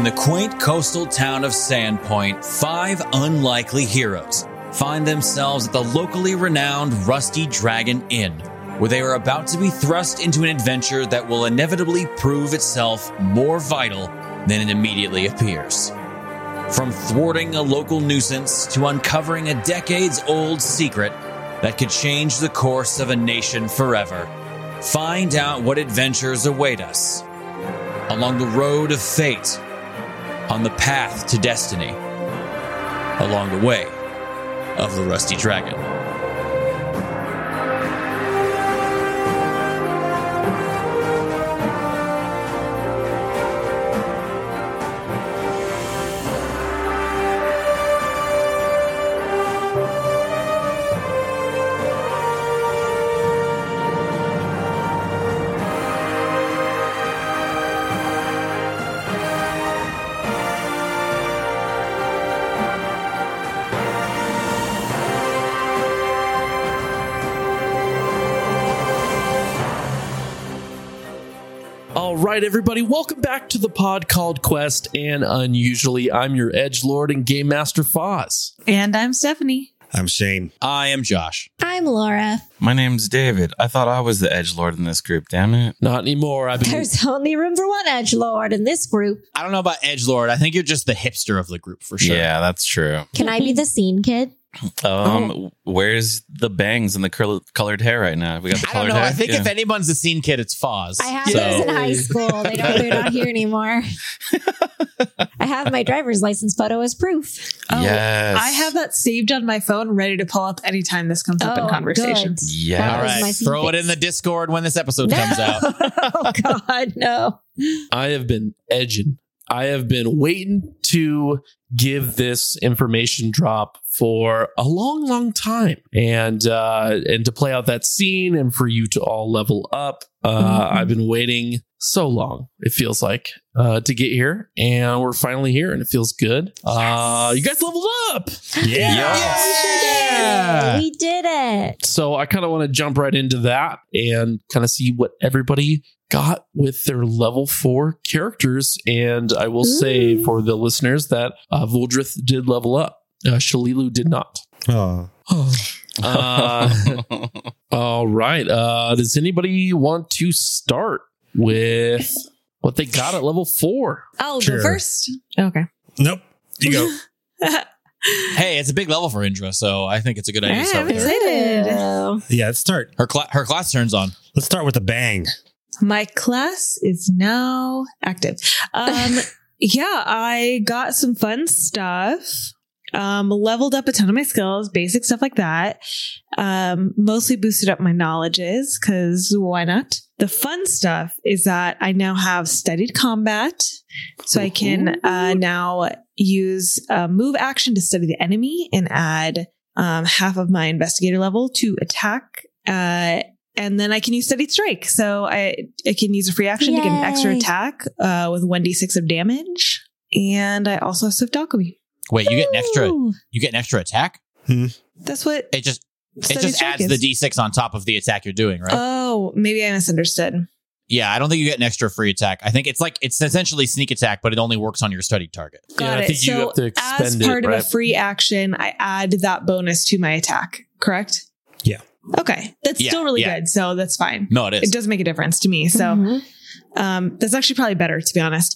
In the quaint coastal town of Sandpoint, 5 unlikely heroes find themselves at the locally renowned Rusty Dragon Inn, where they are about to be thrust into an adventure that will inevitably prove itself more vital than it immediately appears. From thwarting a local nuisance to uncovering a decades-old secret that could change the course of a nation forever, find out what adventures await us along the road of fate, on the path to destiny, along the way of the Rusty Dragon. All right, everybody, welcome back to the pod called Quest, and unusually, I'm your edgelord and game master Foz. And I'm Stephanie. I'm Shane. I am Josh. I'm Laura. My name's David. I thought I was the edgelord in this group, damn it. Not anymore. There's only room for one edgelord in this group. I don't know about edgelord. I think you're just the hipster of the group for sure. Yeah, that's true. Can I be the scene kid? Where's the bangs and the colored hair right now? We got the I don't colored know. hair. I think if anyone's the scene kid, it's Foz. I had those in high school. They're not here anymore. I have my driver's license photo as proof. Yes. I have that saved on my phone, ready to pull up anytime this comes up in conversations. Good. Yeah. That All was my right, scene throw it pics. in the Discord when this episode comes out. Oh, God, no. I have been edging. I have been waiting to give this information drop for a long, long time, and to play out that scene and for you to all level up. I've been waiting so long. It feels like to get here, and we're finally here, and it feels good. You guys leveled up. Yeah. We did it. So I kind of want to jump right into that and kind of see what everybody got with their level 4 characters. And I will say for the listeners that Vuldrith did level up. Shalilu did not. Oh. All right. Does anybody want to start with what they got at level 4? I'll Sure. go first. Okay. Nope. You go. Hey, it's a big level for Indra, so I think it's a good idea to start I'm with her. excited. Yeah, let's start. Her class turns on. Let's start with a bang. My class is now active. Yeah, I got some fun stuff. Leveled up a ton of my skills, basic stuff like that. Mostly boosted up my knowledges because why not? The fun stuff is that I now have studied combat, so I can now use a move action to study the enemy and add half of my investigator level to attack. And then I can use studied strike, so I can use a free action to get an extra attack with 1d6 of damage. And I also have swift alchemy. Wait, you get an extra. Ooh. You get an extra attack. That's what It just studied strike adds is. the d6 on top of the attack you're doing, right? Oh, maybe I misunderstood. Yeah, I don't think you get an extra free attack. I think it's essentially sneak attack, but it only works on your studied target. Got Yeah, I it. think you So have to expend as it, part of right? a free action, I add that bonus to my attack, correct? Yeah. Okay. That's Yeah, still really yeah. good. So that's fine. No, it is. It does make a difference to me. So Mhm. that's actually probably better, to be honest.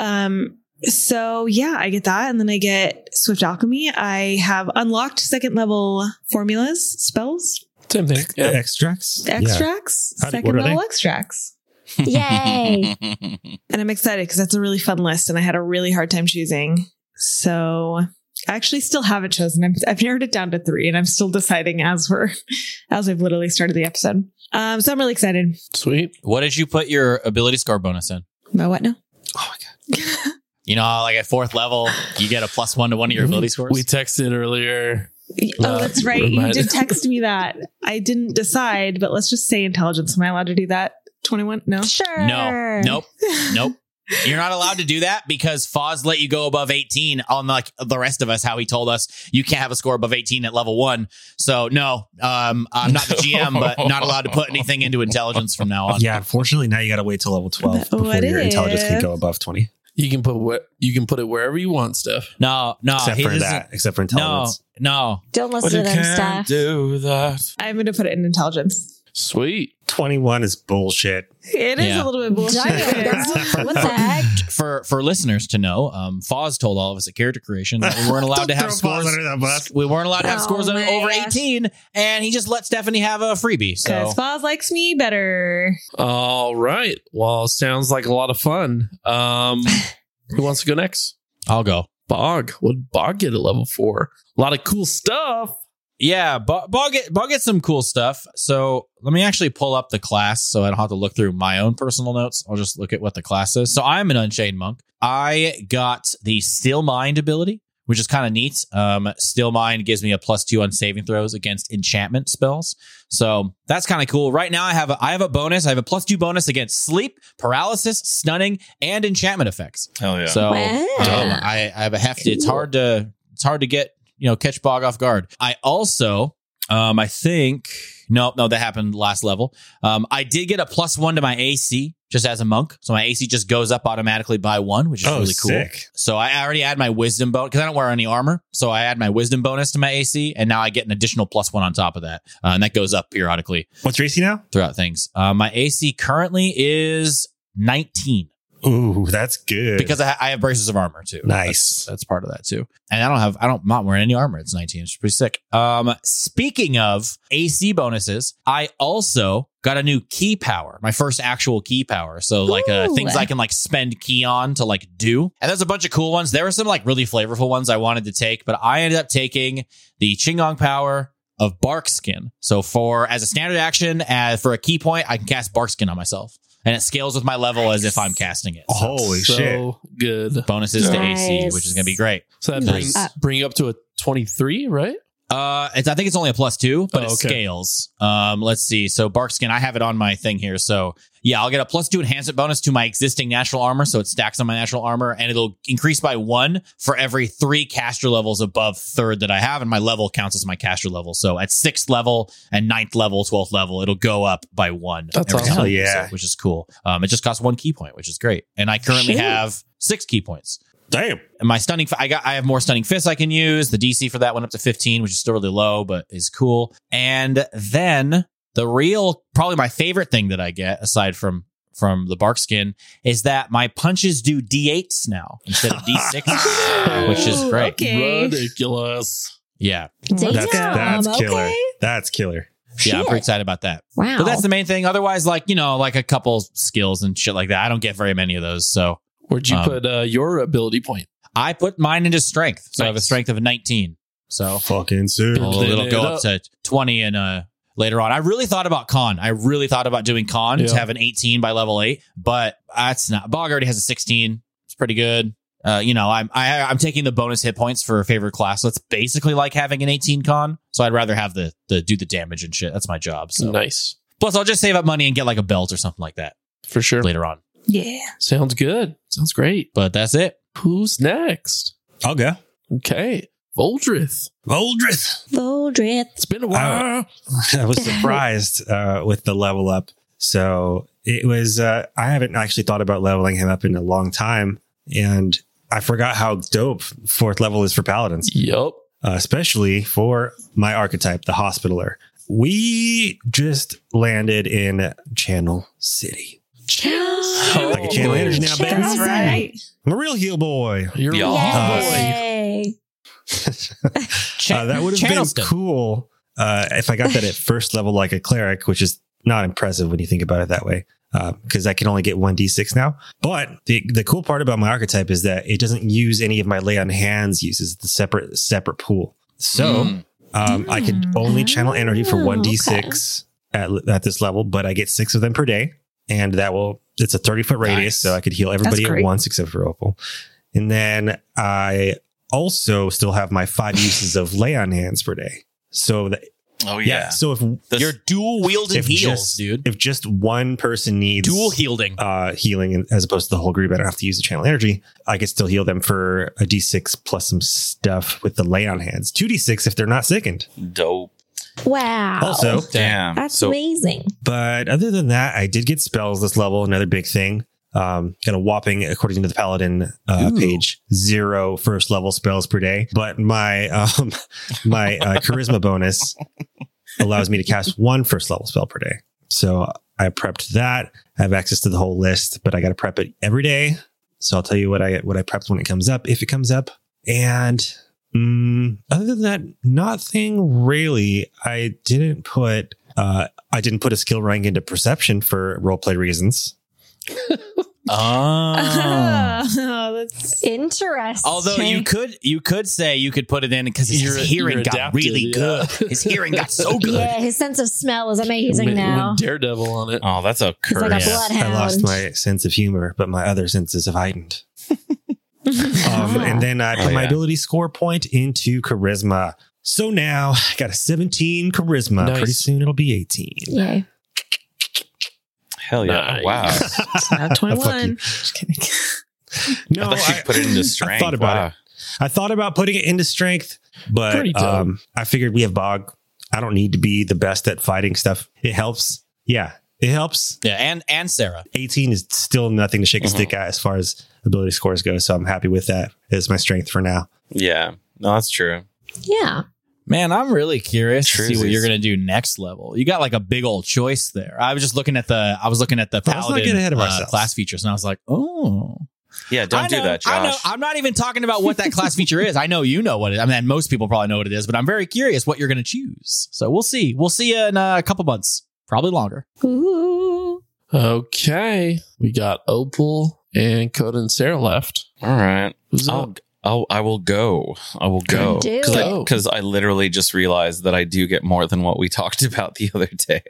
So yeah, I get that. And then I get Swift Alchemy. I have unlocked 2nd level formulas, spells, Same thing. Yeah. Extracts? Yeah. extracts, What 2nd are they? level extracts. Yay. And I'm excited because that's a really fun list and I had a really hard time choosing. So I actually still haven't chosen. I've narrowed it down to 3 and I'm still deciding as we've literally started the episode. So I'm really excited. Sweet. What did you put your ability score bonus in? About what now? Oh my God. You know, how, like at 4th level, you get a +1 to one of your ability scores. We texted earlier. Oh, that's right. You reminded- did text me that. I didn't decide, but let's just say intelligence. Am I allowed to do that? 21? No. Sure. No, nope. You're not allowed to do that because Foz let you go above 18 on like the rest of us, how he told us you can't have a score above 18 at level 1. So no, I'm not the GM, but not allowed to put anything into intelligence from now on. Yeah, unfortunately, now you got to wait till level 12 before What your intelligence can if- go above 20. You can put it wherever you want, Steph. No, Except he for doesn't- that. Except for intelligence. No. Don't listen to them, Steph. do that. I'm going to put it in intelligence. Sweet. 21 is bullshit. It is Yeah. a little bit bullshit. Damn, that's- what the heck? For listeners to know, Foz told all of us at character creation that we weren't allowed to have Don't throw Foz scores. under that bus. We weren't allowed to have Oh scores my over gosh. 18, and he just let Stephanie have a freebie. So Because Foz likes me better. All right. Well, sounds like a lot of fun. Who wants to go next? I'll go. Bog. What did Bog get at level 4? A lot of cool stuff. Yeah, Bog gets some cool stuff. So let me actually pull up the class so I don't have to look through my own personal notes. I'll just look at what the class is. So I'm an Unchained Monk. I got the Still Mind ability, which is kind of neat. Still Mind gives me a +2 on saving throws against enchantment spells. So that's kind of cool. Right now I have a bonus. I have a +2 bonus against sleep, paralysis, stunning, and enchantment effects. Hell yeah. So Wow. I have a hefty. It's hard to get, catch Bog off guard. I also, I think, no, that happened last level. I did get a +1 to my AC just as a monk. So my AC just goes up automatically by 1, which is really cool. Sick. So I already add my wisdom bonus because I don't wear any armor. So I add my wisdom bonus to my AC, and now I get an additional +1 on top of that. And that goes up periodically What's your AC now? throughout things. My AC currently is 19. Ooh, that's good. Because I have braces of armor too. Nice. That's part of that too. And I'm not wearing any armor. It's 19. It's pretty sick. Speaking of AC bonuses, I also got a new key power, my first actual key power. So like Ooh. things I can like spend key on to like do. And there's a bunch of cool ones. There were some like really flavorful ones I wanted to take, but I ended up taking the Qinggong power of Bark Skin. So as a standard action, for a key point, I can cast Bark Skin on myself. And it scales with my level as if I'm casting it. So Holy shit. So good. bonuses to Nice. AC, which is going to be great. So that Nice. bring you up to a 23, right? I think it's only a +2, but Oh, it okay. scales. Let's see. So Bark Skin, I have it on my thing here. So yeah, I'll get a +2 enhancement bonus to my existing natural armor. So it stacks on my natural armor, and it'll increase by 1 for every 3 caster levels above 3rd that I have. And my level counts as my caster level. So at 6th level and 9th level, 12th level, it'll go up by 1. That's every awesome. time I use Yeah. it, which is cool. It just costs 1 key point, which is great. And I currently have 6 key points. Damn. And my stunning, I have more stunning fists I can use. The DC for that went up to 15, which is still really low, but is cool. And then probably my favorite thing that I get aside from the Bark Skin is that my punches do D8s now instead of D6, which is great. Okay. Ridiculous. Yeah. Damn, That's killer. okay. That's killer. Yeah, I'm Shit. pretty excited about that. Wow. But that's the main thing. Otherwise, like a couple skills and shit like that. I don't get very many of those. So Where'd you put your ability point? I put mine into strength. So I have a Nice. strength of 19. So Fucking sick. it'll go it up to 20 and later on. I really thought about con. I really thought about doing con Yeah. to have an 18 by level 8, but that's not. Bog already has a 16. It's pretty good. I'm taking the bonus hit points for a favorite class. So it's basically like having an 18 con. So I'd rather have the do the damage and shit. That's my job. So Nice. plus I'll just save up money and get like a belt or something like that For sure. later on. Yeah. Sounds good. Sounds great. But that's it. Who's next? I'll go. Okay. Voldrith. Voldrith. Voldrith. It's been a while. I was surprised with the level up. So it was, I haven't actually thought about leveling him up in a long time. And I forgot how dope 4th level is for paladins, Yup. especially for my archetype, the Hospitaller. We just landed in Channel City. Like a channel energy now, baby. That's right. I'm a real heel boy. You're Yeah. wrong, boy. Yay. That would have been Channelston. cool if I got that at first level like a cleric, which is not impressive when you think about it that way, because I can only get 1d6 now. But the cool part about my archetype is that it doesn't use any of my lay on hands uses. It's a separate pool. So I could only channel energy for 1d6 at this level, but I get 6 of them per day. And it's a 30-foot radius, Nice. so I could heal everybody That's at great. once except for Opal. And then I also still have my 5 uses of lay on hands per day. So Oh yeah. so if You're dual wielding heals, just, dude. if just one person needs Dual healing. healing as opposed to the whole group, I don't have to use the channel energy. I can still heal them for a d6 plus some stuff with the lay on hands. 2d6 if they're not sickened. Dope. Wow. Also, Damn. That's So amazing. but other than that, I did get spells this level. Another big thing. Got a whopping, according to the Paladin page, 0 first level spells per day. But my my charisma bonus allows me to cast 1 first level spell per day. So I prepped that. I have access to the whole list, but I got to prep it every day. So I'll tell you what I prepped when it comes up, if it comes up. And other than that, nothing really. I didn't put a skill rank into perception for roleplay reasons. That's Interesting. Although you could say you could put it in because his hearing got adapted, really good. His hearing got so good. Yeah, his sense of smell is amazing Went now. Daredevil on it. Oh, that's a He's curse. like a bloodhound. I lost my sense of humor, but my other senses have heightened. And then I put my ability score point into charisma. So now I got a 17 charisma. Nice. Pretty soon it'll be 18. Yay. Hell yeah. Nice. Wow. it's not 21. Just kidding. No, I thought you put it into strength. I thought about Wow. it. I thought about putting it into strength, but Pretty dope. I figured we have Bog. I don't need to be the best at fighting stuff. It helps. Yeah, it helps. Yeah, and Sarah. 18 is still nothing to shake a stick at as far as ability scores go. So I'm happy with that as my strength for now. Yeah. No, that's true. Yeah. Man, I'm really curious to see what Truesies. you're going to do next level. You got like a big old choice there. I was just looking at the not Paladin get ahead of ourselves. class features, and I was like, oh. Yeah, don't do that, Josh. I know. I'm not even talking about what that class feature is. I know you know what it is. I mean, most people probably know what it is, but I'm very curious what you're going to choose. So we'll see. We'll see you in a couple months, probably longer. Ooh. Okay. We got Opal and Coda and Sarah left. All right. Who's up? I will go. I will go. Do it. Because I literally just realized that I do get more than what we talked about the other day.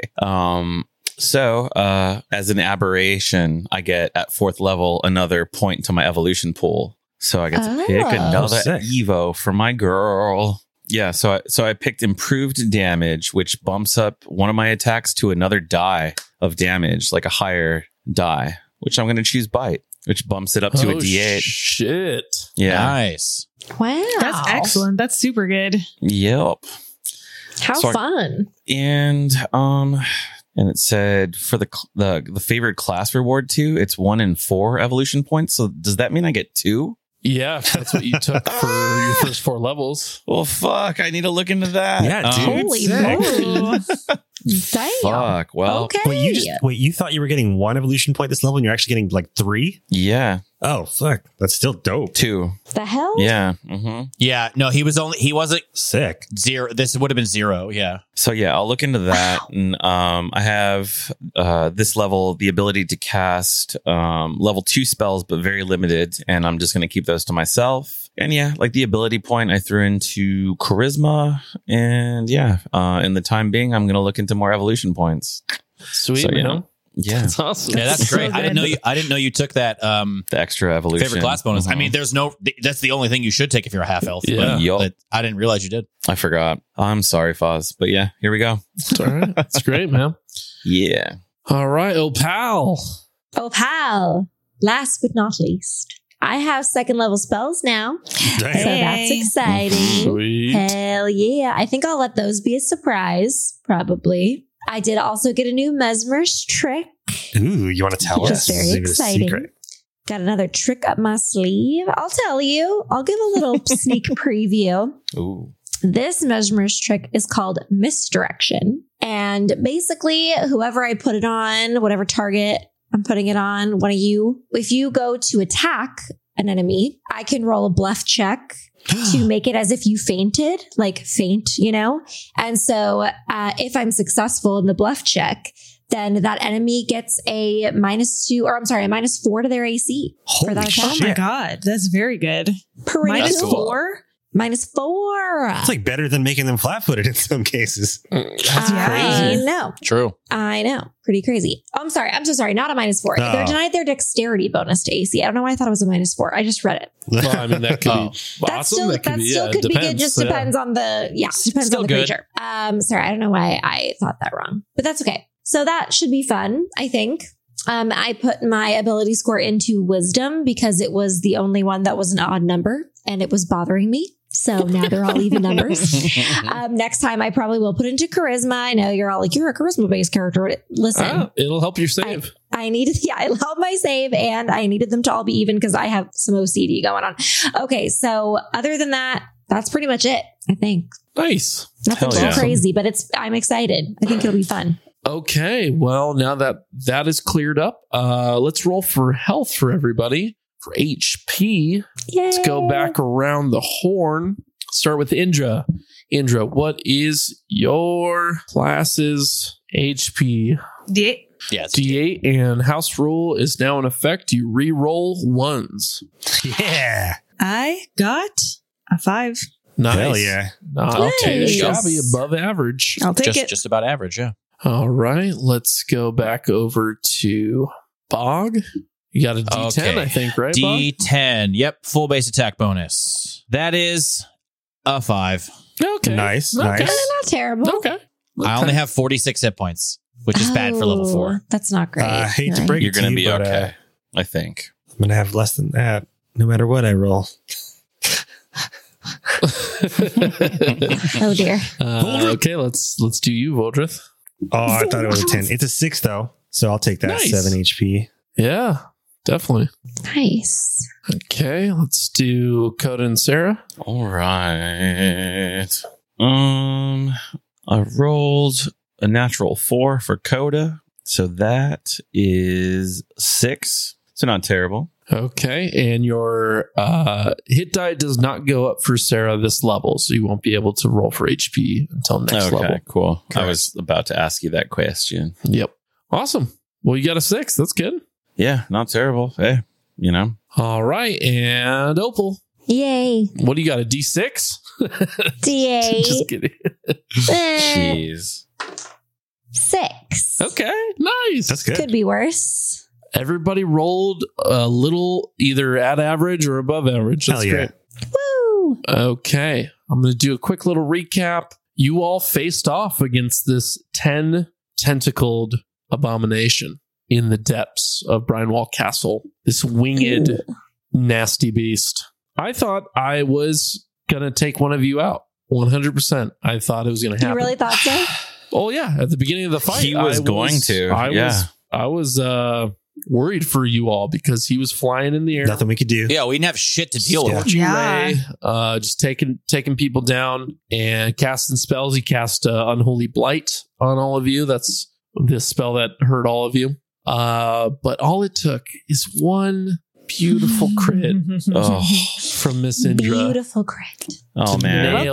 So as an aberration, I get at 4th level another point to my evolution pool. So I get to pick Oh. another Sick. Evo for my girl. Yeah, so I picked improved damage, which bumps up one of my attacks to another die of damage, like a higher die, which I'm going to choose Bite, which bumps it up to a D8. Shit. Yeah. Nice. Wow. That's excellent. That's super good. Yep. How So I- fun. And it said for the favorite class reward too, it's 1 in 4 evolution points. So does that mean I get 2? Yeah, that's what you took for your first 4 levels. Well, fuck, I need to look into that. Yeah, dude. Holy sick. moly. Damn. Fuck. Well, Okay. Wait, you thought you were getting 1 evolution point this level and you're actually getting like 3? yeah, Oh, fuck. That's still dope. 2. The hell? Yeah. Mm-hmm. Yeah. No, he wasn't Sick. 0. This would have been 0. Yeah. So yeah, I'll look into that. And I have this level the ability to cast level 2 spells, but very limited, and I'm just going to keep those to myself. And yeah, like the ability point I threw into charisma, and yeah, in the time being, I'm going to look into more evolution points. Sweet, So, you man. know, yeah, That's awesome. Yeah, that's So great. I didn't know you took that the extra evolution favorite class bonus. I Mhm. mean, that's the only thing you should take if you're a half elf. Yeah. Yup. But I didn't realize you did. I forgot. I'm sorry, Foz, but yeah, here we go. It's all right. That's great, man. Yeah. All right, Opal. Oh, pal. Last but not least, I have 2nd level spells now. So that's exciting. Sweet. Hell yeah. I think I'll let those be a surprise, probably. I did also get a new Mesmer's trick. Ooh, you want to tell Which us? is very Is it a exciting. secret? Got another trick up my sleeve. I'll tell you. I'll give a little sneak preview. Ooh. This Mesmer's trick is called misdirection. And basically, whoever I put it on, whatever target I'm putting it on, one of you, if you go to attack an enemy, I can roll a bluff check to make it as if you fainted, like faint, you know? And so if I'm successful in the bluff check, then that enemy gets a -4 to their AC for that attack. Oh my God. That's very good. Pretty Minus cool. 4? -4. It's like better than making them flat-footed in some cases. That's I crazy. know. True. I know. Pretty crazy. I'm sorry. I'm so sorry. Not a -4. Oh. They're denied their dexterity bonus to AC. I don't know why I thought it was a -4. I just read it. Well, I mean, that could Oh. be That awesome. still, that could be, yeah, could be good. depends. Just Yeah. depends on the, depends Still on the good. creature. Sorry. I don't know why I thought that wrong, but that's okay. So that should be fun, I think. I put my ability score into wisdom because it was the only one that was an odd number and it was bothering me. So now they're all even numbers. Next time I probably will put into charisma. I know you're all like, you're a charisma based character. Listen, It'll help your save. I allowed my save and I needed them to all be even because I have some OCD going on. Okay, so other than that, that's pretty much it, I think. Nice. Nothing Hell too yeah. crazy, but I'm excited. I think it'll be fun. Okay, well, now that is cleared up, let's roll for health for everybody. For HP, Yay. let's go back around the horn. Start with Indra. Indra, what is your class's HP? Yeah. Yeah. It's D8, and house rule is now in effect. You re-roll ones. Yeah. I got a 5. Nice. Hell yeah. Okay, Nice. that shall be above average. I'll take it. just about average. Yeah. All right, let's go back over to Bog. You got a D10, Okay. I think, right, Bog? D10. Yep. Full base attack bonus. That is a 5. Okay. Nice. Okay. Nice. Not terrible. Okay. I only have 46 hit points, which is bad for level 4. That's not great. I hate to Right. break You're it to going to you, be but, okay, I think. I'm going to have less than that no matter what I roll. Oh dear. Okay, let's do you, Voldrith. Oh, I thought it was a 10. It's a 6, though. So I'll take that. Nice. 7 HP. Yeah, definitely. Nice. Okay, let's do Coda and Sarah. All right. I rolled a natural 4 for Coda. So that is 6. So not terrible. Okay, and your hit die does not go up for Sarah this level, so you won't be able to roll for HP until next Okay, level. cool. I Correct. was about to ask you that question. Yep. Awesome. Well, you got a 6. That's good. Yeah, not terrible. Hey, you know. All right, and Opal. Yay. What do you got? A D6? D8. Just kidding. Jeez. 6. Okay, nice. That's good. Could be worse. Everybody rolled a little either at average or above average. That's Hell yeah. great. Woo. Okay, I'm going to do a quick little recap. You all faced off against this 10-tentacled abomination in the depths of Brinewall Castle. This winged, nasty beast. I thought I was going to take one of you out. 100%. I thought it was going to You happen. really thought so? Oh yeah, at the beginning of the fight, He was going to, I was worried for you all because he was flying in the air. Nothing we could do. Yeah, we didn't have shit to deal with. Scorching Yeah. ray, just taking people down and casting spells. He cast Unholy Blight on all of you. That's the spell that hurt all of you. But all it took is one beautiful crit Oh, from Miss Indra. Beautiful crit. oh to man.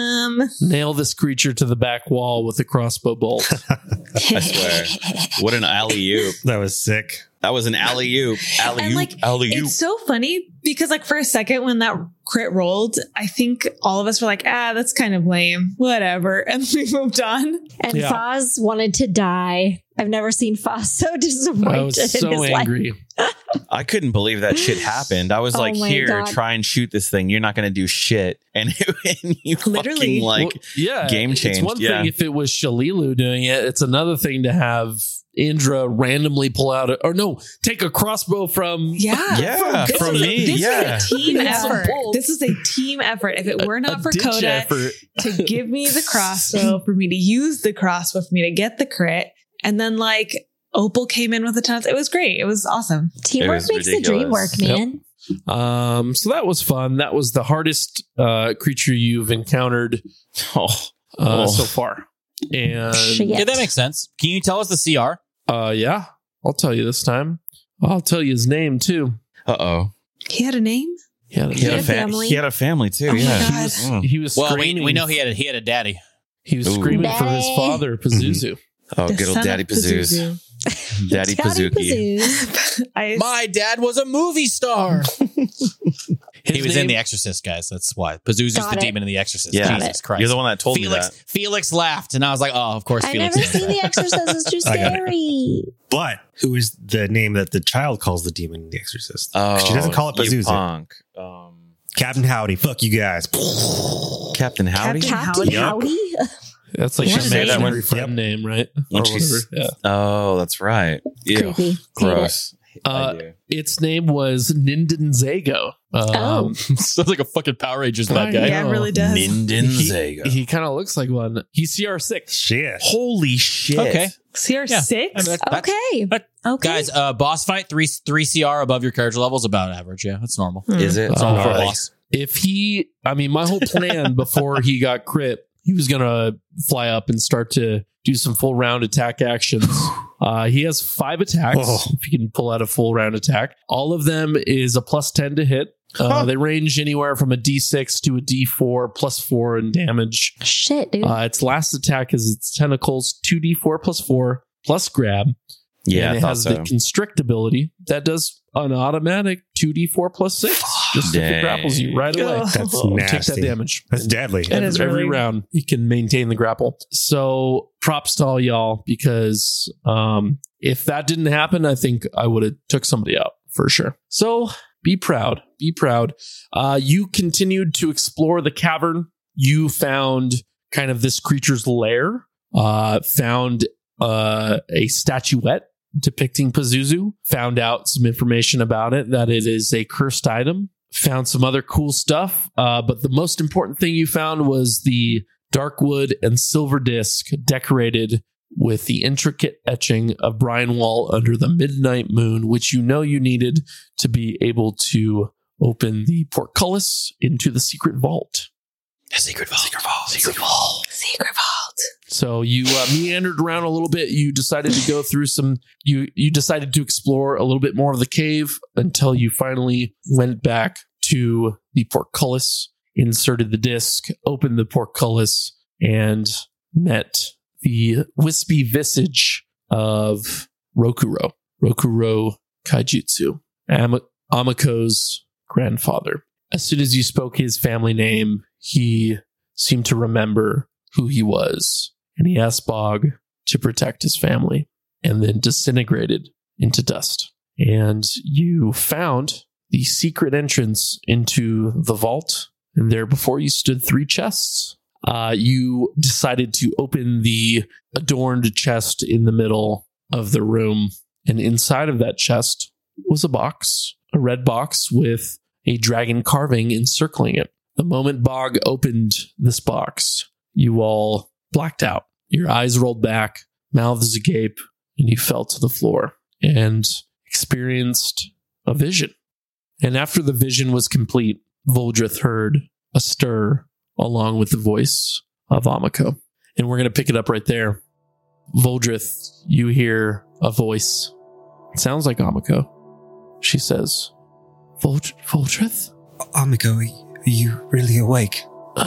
nail this creature to the back wall with a crossbow bolt. I swear. What an alley-oop. That was sick. That was an alley-oop. And Alley-oop. like, Alley-oop. it's so funny because like for a second when that crit rolled, I think all of us were like, that's kind of lame. Whatever. And we moved on. And Yeah. Foz wanted to die. I've never seen Foz so disappointed I was in so his life. angry. I couldn't believe that shit happened. I was Oh like, my here, God. try and shoot this thing. You're not going to do shit. And you Literally. fucking like, Well, yeah, game It's changed, one yeah. thing if it was Shalilu doing it. It's another thing to have Indra randomly pull out take a crossbow from yeah, This from was me. This Yeah. was a team It's some effort. bull. This was a team effort. If it were a not for ditch Coda effort. to give me the crossbow, for me to use the crossbow, for me to get the crit, and then like Opal came in with a ton. It was great. It was awesome. Teamwork was makes the dream work, ridiculous. man. So that was fun. That was the hardest creature you've encountered Oh, so far. And Shit. Yeah, that makes sense. Can you tell us the CR? yeah, I'll tell you this time. I'll tell you his name too. uh-oh. He had a name. He had a He had name. a family. He had a family too. Oh my yeah. God. Mm. He was Well, screaming. we know he had a daddy. He was Ooh. screaming for his Daddy. father, Pazuzu. Oh, The good old son Daddy of Pazoos. Daddy Pazuki. Pazoos. My dad was a movie star. His He was in name- The Exorcist, guys. That's why. Pazuzu's Got the it. demon in The Exorcist. Yeah. Jesus Christ. You're the one that told me that. Felix laughed, and I was like, oh, of course I've Felix. never is. seen The Exorcist. It's too I got it. scary. But who is the name that the child calls the demon in The Exorcist? Oh, She doesn't call it you Pazuzu. punk. Captain Howdy. Fuck you guys. Captain Howdy? Captain Captain Yup. Howdy? That's like You your should say that imaginary one. friend name, right? When Or she's- whatever. Yeah. Oh, that's right. Ew. Creepy. Hate Gross. I do. Its name was Nindenzago. Sounds like a fucking Power Rangers bad guy. Yeah, it really does. Mindenzago. He kind of looks like one. He's CR6. Shit. Holy shit. Okay. CR6? I mean, Okay. Okay. Guys, boss fight, 3 CR above your character level is about average. Yeah, that's normal. Is it? It's normal for a Alright. boss. My whole plan before he got crit, he was going to fly up and start to do some full round attack actions. He has 5 attacks. Whoa. If you can pull out a full round attack, all of them is a +10 to hit. They range anywhere from a D6 to a D4 +4 in damage. Shit, dude. Its last attack is its tentacles, 2D4 +4 plus grab. Yeah, and I it thought has so. the constrict ability that does an automatic 2D4 +6. Just if it Dang. grapples you right away. Ugh. That's Take that nasty. damage. That's deadly. It is Every really- round you can maintain the grapple. So props to all y'all, because if that didn't happen, I think I would have took somebody out for sure. So be proud. Be proud. You continued to explore the cavern. You found kind of this creature's lair. Found a statuette depicting Pazuzu. Found out some information about it, that it is a cursed item. Found some other cool stuff. But the most important thing you found was the dark wood and silver disc decorated with the intricate etching of Brian Wall under the midnight moon, which you know you needed to be able to open the portcullis into the secret vault. Secret vault. Secret vault. So you meandered around a little bit. You decided to go through you decided to explore a little bit more of the cave until you finally went back to the portcullis, inserted the disc, opened the portcullis, and met the wispy visage of Rokuro Kaijutsu, Amako's grandfather. As soon as you spoke his family name, he seemed to remember who he was, and he asked Bog to protect his family, and then disintegrated into dust. And you found the secret entrance into the vault, and there before you stood 3 chests. You decided to open the adorned chest in the middle of the room, and inside of that chest was a red box with a dragon carving encircling it. The moment Bog opened this box, you all blacked out. Your eyes rolled back, mouths agape, and you fell to the floor and experienced a vision. And after the vision was complete, Voldrith heard a stir along with the voice of Amako. And we're going to pick it up right there. Voldrith, you hear a voice. It sounds like Amako. She says, Voldrith? Amiko, are you really awake?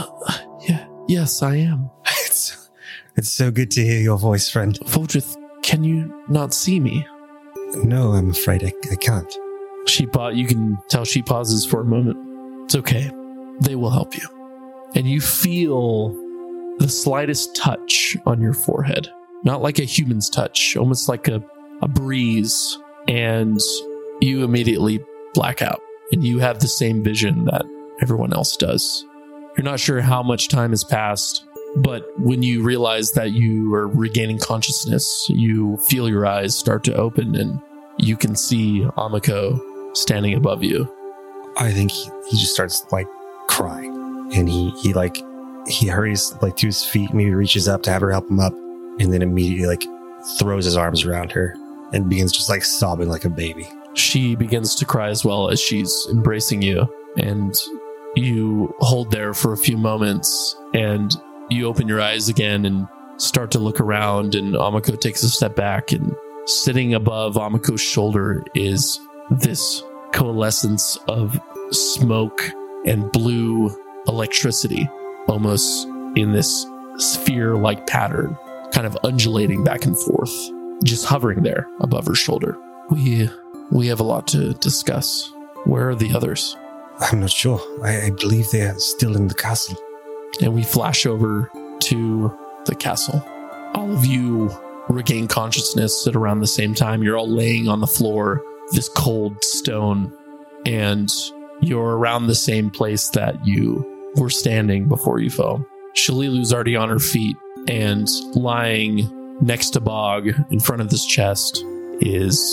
Yes, I am. It's so good to hear your voice, friend. Voldrith, can you not see me? No, I'm afraid I can't. You can tell she pauses for a moment. It's okay. They will help you. And you feel the slightest touch on your forehead. Not like a human's touch, almost like a breeze. And you immediately black out. And you have the same vision that everyone else does. You're not sure how much time has passed, but when you realize that you are regaining consciousness, you feel your eyes start to open and you can see Amako standing above you. I think he just starts like crying, and he hurries like to his feet, maybe reaches up to have her help him up, and then immediately like throws his arms around her and begins just like sobbing like a baby. She begins to cry as well as she's embracing you, and you hold there for a few moments, and you open your eyes again and start to look around, and Amako takes a step back, and sitting above Amako's shoulder is this coalescence of smoke and blue electricity, almost in this sphere-like pattern, kind of undulating back and forth, just hovering there above her shoulder. We have a lot to discuss. Where are the others? I'm not sure. I believe they are still in the castle. And we flash over to the castle. All of you regain consciousness at around the same time. You're all laying on the floor, this cold stone, and you're around the same place that you were standing before you fell. Shalilu's already on her feet, and lying next to Bog in front of this chest is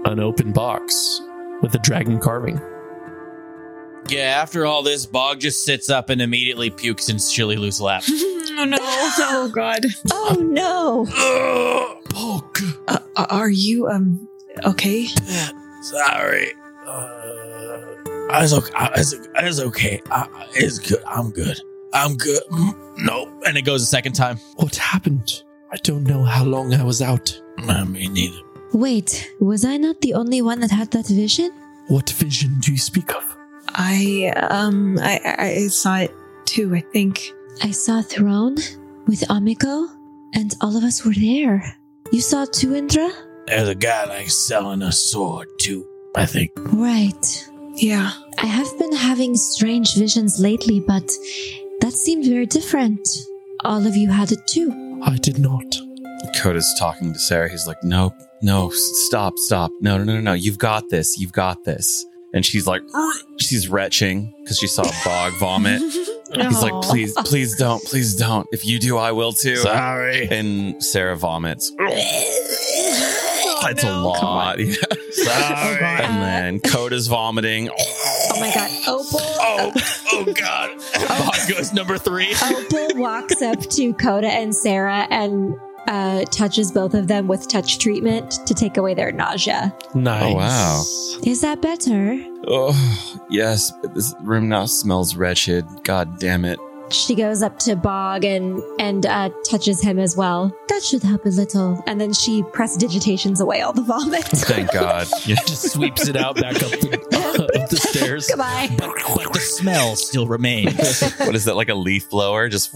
an open box with a dragon carving. Yeah, after all this, Bog just sits up and immediately pukes in Shillylou's lap. Oh no! Oh god! Oh no! Bog. Are you okay? Sorry. It's okay. It's good. I'm good. Nope. And it goes a second time. What happened? I don't know how long I was out. Me neither. Wait, was I not the only one that had that vision? What vision do you speak of? I saw it too. I think. I saw a throne with Amiko, and all of us were there. You saw it too, Indra? There's a guy selling a sword too, I think. Right. Yeah. I have been having strange visions lately, but that seemed very different. All of you had it too. I did not. Coda's talking to Sarah. He's like, no, stop. No. You've got this. And she's like, she's retching because she saw Bog vomit. He's like, please don't. If you do, I will too. Sorry. And Sarah vomits. It's a no. lot. Yeah. Sorry. And then Coda's vomiting. Oh my god, Opal. Oh God. Bog goes number 3. Opal walks up to Coda and Sarah and touches both of them with touch treatment to take away their nausea. Nice. Oh, wow. Is that better? Oh, yes, but this room now smells wretched. God damn it. She goes up to Bog and touches him as well. That should help a little. And then she pressdigitations away all the vomit. Thank God. Yeah. Just sweeps it out back up the stairs. Goodbye. But the smell still remains. What is that, like a leaf blower? Just.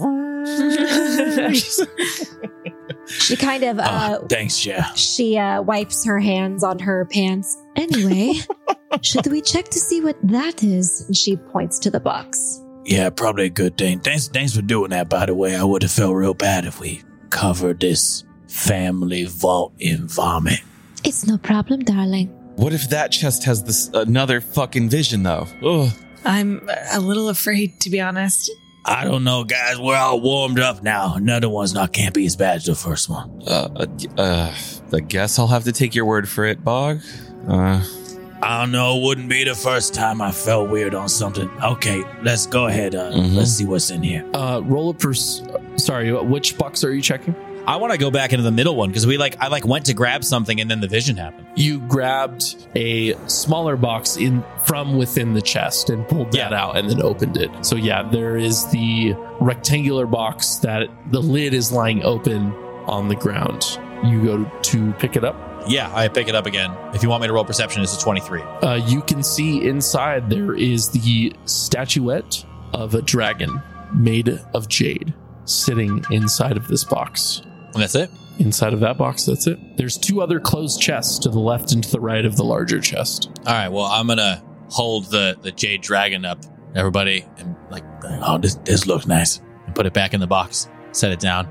She kind of thanks, Jeff. she wipes her hands on her pants. Anyway, should we check to see what that is? And she points to the box. Yeah, probably a good thing. Thanks for doing that, by the way. I would have felt real bad if we covered this family vault in vomit. It's no problem, darling. What if that chest has this another fucking vision, though? Ugh. I'm a little afraid, to be honest. I don't know, guys. We're all warmed up now. Another one's can't be as bad as the first one. I guess I'll have to take your word for it, Bog. I don't know. It wouldn't be the first time I felt weird on something. Okay, let's go ahead. Let's see what's in here. Roll up sorry, which box are you checking? I want to go back into the middle one because I went to grab something and then the vision happened. You grabbed a smaller box from within the chest and pulled that out and then opened it. So yeah, there is the rectangular box that the lid is lying open on the ground. You go to pick it up. Yeah, I pick it up again. If you want me to roll perception, it's a 23. You can see inside there is the statuette of a dragon made of jade sitting inside of this box. And that's it? Inside of that box, that's it. There's 2 other closed chests to the left and to the right of the larger chest. All right, well, I'm going to hold the jade dragon up, everybody, and this looks nice. And put it back in the box. Set it down.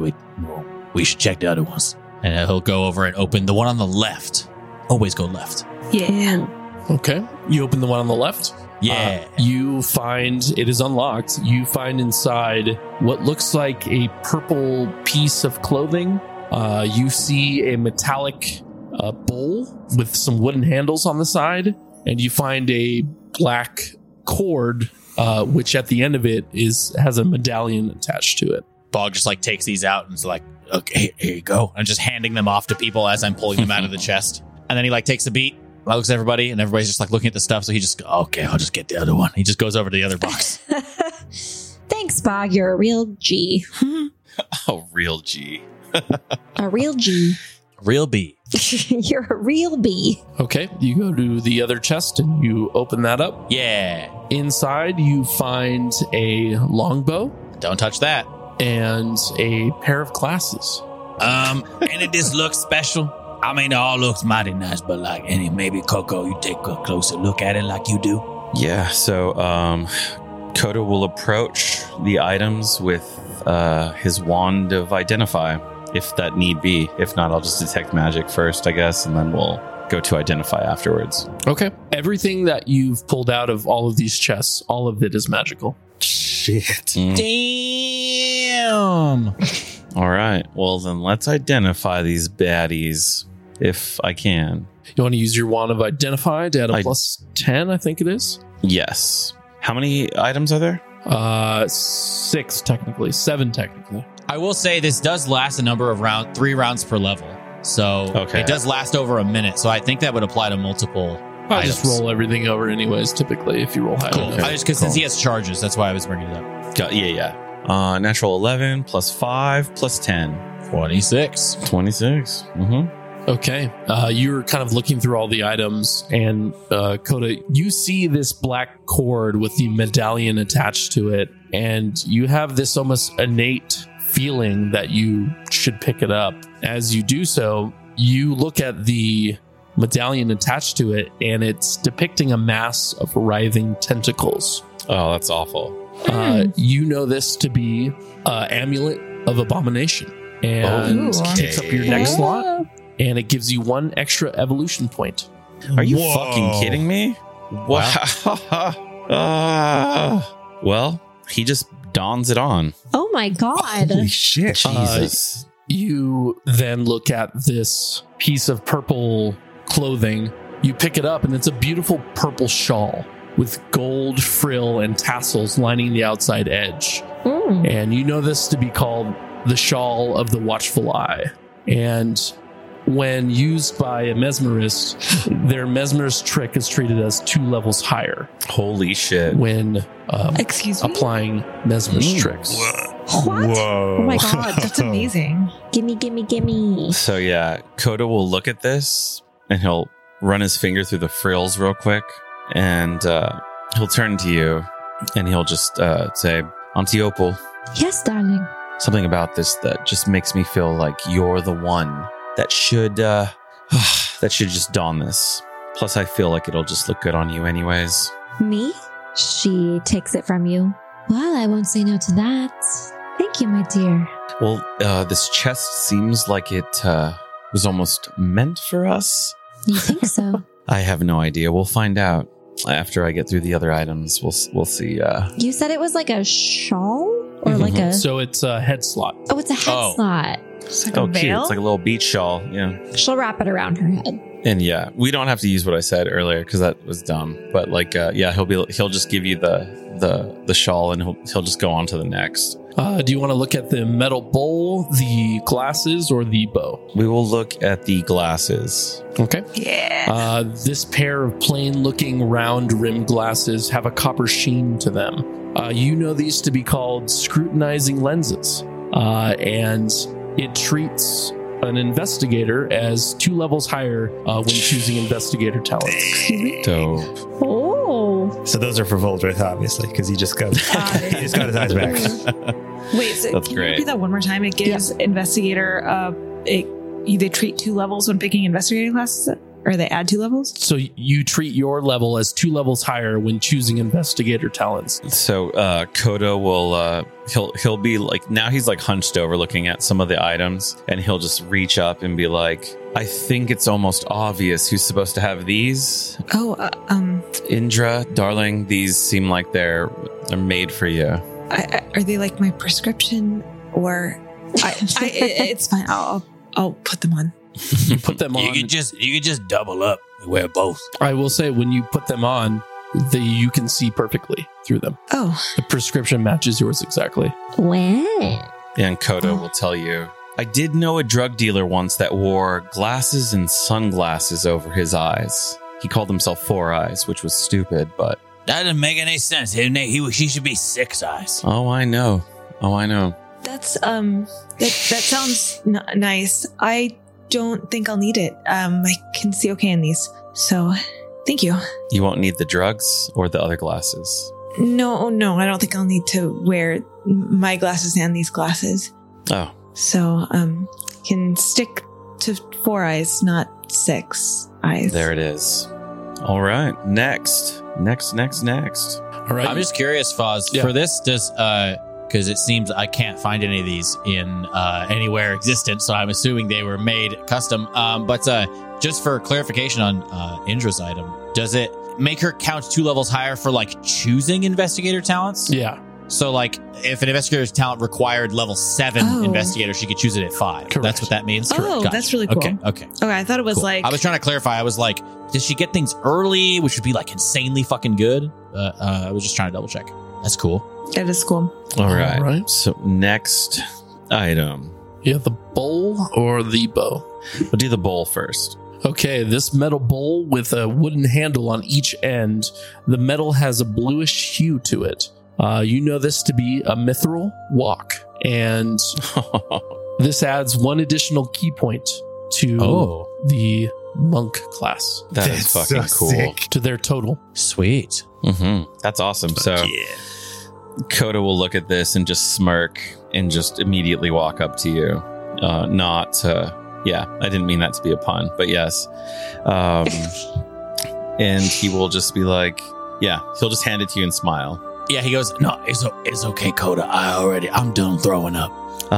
We should check the other ones. And he'll go over and open the one on the left. Always go left. Yeah. Okay. You open the one on the left. Yeah. You find it is unlocked. You find inside what looks like a purple piece of clothing. You see a metallic bowl with some wooden handles on the side. And you find a black cord, which at the end of it has a medallion attached to it. Bog just takes these out and is like, okay, here you go. I'm just handing them off to people as I'm pulling them out of the chest. And then he takes a beat, looks at everybody, and everybody's just looking at the stuff. So he just, okay, I'll just get the other one. He just goes over to the other box. Thanks, Bog. You're a real G. Oh, real G. A real G. Real B. You're a real B. Okay, you go to the other chest and you open that up. Yeah. Inside, you find a longbow. Don't touch that. And a pair of glasses. And it just looks special. I mean, it all looks mighty nice, but maybe Coco, you take a closer look at it like you do. Yeah, so Coda will approach the items with his wand of Identify, if that need be. If not, I'll just detect magic first, I guess, and then we'll go to Identify afterwards. Okay. Everything that you've pulled out of all of these chests, all of it is magical. Shit. Damn. All right. Well, then let's identify these baddies. if I can. You want to use your Wand of Identify to add a plus 10, I think it is. Yes. How many items are there? 6 technically, 7 technically. I will say this does last a number of 3 rounds per level. So it does last over a minute. So I think that would apply to multiple I'll items. just roll everything over anyways, typically, if you roll high Cool. enough. I just because since he has charges, that's why I was bringing it up. Yeah. Natural 11 plus 5 plus 10. 26. 26. Mm-hmm. Okay. You're kind of looking through all the items, and Coda, you see this black cord with the medallion attached to it, and you have this almost innate feeling that you should pick it up. As you do so, you look at the medallion attached to it, and it's depicting a mass of writhing tentacles. Oh, that's awful. You know this to be Amulet of Abomination, and Ooh. takes up your next slot. And it gives you 1 extra evolution point. Are you fucking kidding me? Wow. Well, he just dons it on. Oh my god. Holy shit. Jesus. You then look at this piece of purple clothing. You pick it up, and it's a beautiful purple shawl with gold frill and tassels lining the outside edge. And you know this to be called the Shawl of the Watchful Eye. And when used by a mesmerist, their mesmerist trick is treated as 2 levels higher Holy shit. when Excuse me? applying mesmerist tricks. What? Whoa. Oh my god, that's amazing. Gimme. So yeah, Coda will look at this and he'll run his finger through the frills real quick, and he'll turn to you and he'll just say, Auntie Opal, Yes, darling. something about this that just makes me feel like you're the one that should just don this. Plus, I feel like it'll just look good on you anyways. Me? She takes it from you. Well, I won't say no to that. Thank you, my dear. Well, this chest seems like it was almost meant for us. You think so? I have no idea. We'll find out after I get through the other items. We'll see. You said it was like a shawl? Or like a... So it's a head slot. Oh, it's a head slot. It's like Oh, a cute! veil. It's like a little beach shawl. Yeah, She'll wrap it around her head. and yeah, we don't have to use what I said earlier because that was dumb. But like, yeah, he'll just give you the shawl, and he'll just go on to the next. Do you want to look at the metal bowl, the glasses, or the bow? We will look at the glasses. Okay. Yeah. This pair of plain-looking round-rimmed glasses have a copper sheen to them. You know these to be called scrutinizing lenses, and it treats an investigator as 2 levels higher when choosing investigator talents. Dope. Oh. So those are for Voldrith, obviously, because he just got his eyes back. Wait, so That's can great. you repeat that one more time? It gives investigator they treat 2 levels when picking investigating classes, or they add 2 levels? So you treat your level as 2 levels higher when choosing investigator talents. So Kodo will he'll be like, now he's like hunched over looking at some of the items, and he'll just reach up and be like, I think it's almost obvious who's supposed to have these. Oh, Indra, darling, these seem like they're made for you. are they like my prescription, or it's fine. I'll put them on. You put them on. You could just double up and wear both. I will say, when you put them on, you can see perfectly through them. Oh, The prescription matches yours exactly. When? And Kodo will tell you, I did know a drug dealer once that wore glasses and sunglasses over his eyes. He called himself Four Eyes, which was stupid, but... That doesn't make any sense. He should be 6 eyes. Oh, I know. that's that sounds nice. I don't think I'll need it. I can see okay in these, so thank you. You won't need the drugs or the other glasses. No, I don't think I'll need to wear my glasses and these glasses. Oh, So, can stick to 4 eyes, not 6 eyes. there it is. All right. Next. All right. I'm just curious, Foz, Yeah. for this, does because it seems I can't find any of these in anywhere existent, so I'm assuming they were made custom. But just for clarification on Indra's item, does it make her count 2 levels higher for like choosing investigator talents? Yeah. So, like, if an investigator's talent required level 7 Oh. investigator, she could choose it at 5. Correct. That's what that means? Oh, Gotcha. that's really cool. Okay. Okay, I thought it was Cool. like. I was trying to clarify. I was like, does she get things early, which would be like insanely fucking good? I was just trying to double check. That's cool. That is cool. All right. All right. So next item. You have the bowl or the bow? We'll do the bowl first. Okay, this metal bowl with a wooden handle on each end. The metal has a bluish hue to it. You know this to be a mithril walk, and this adds 1 additional key point to the monk class That is fucking so cool. sick. to their total. Sweet. That's awesome. So Yeah. Coda will look at this and just smirk and just immediately walk up to you. I didn't mean that to be a pun, but yes. And he will just be like, he'll just hand it to you and smile. Yeah, he goes, no, it's okay, Coda. I'm done throwing up.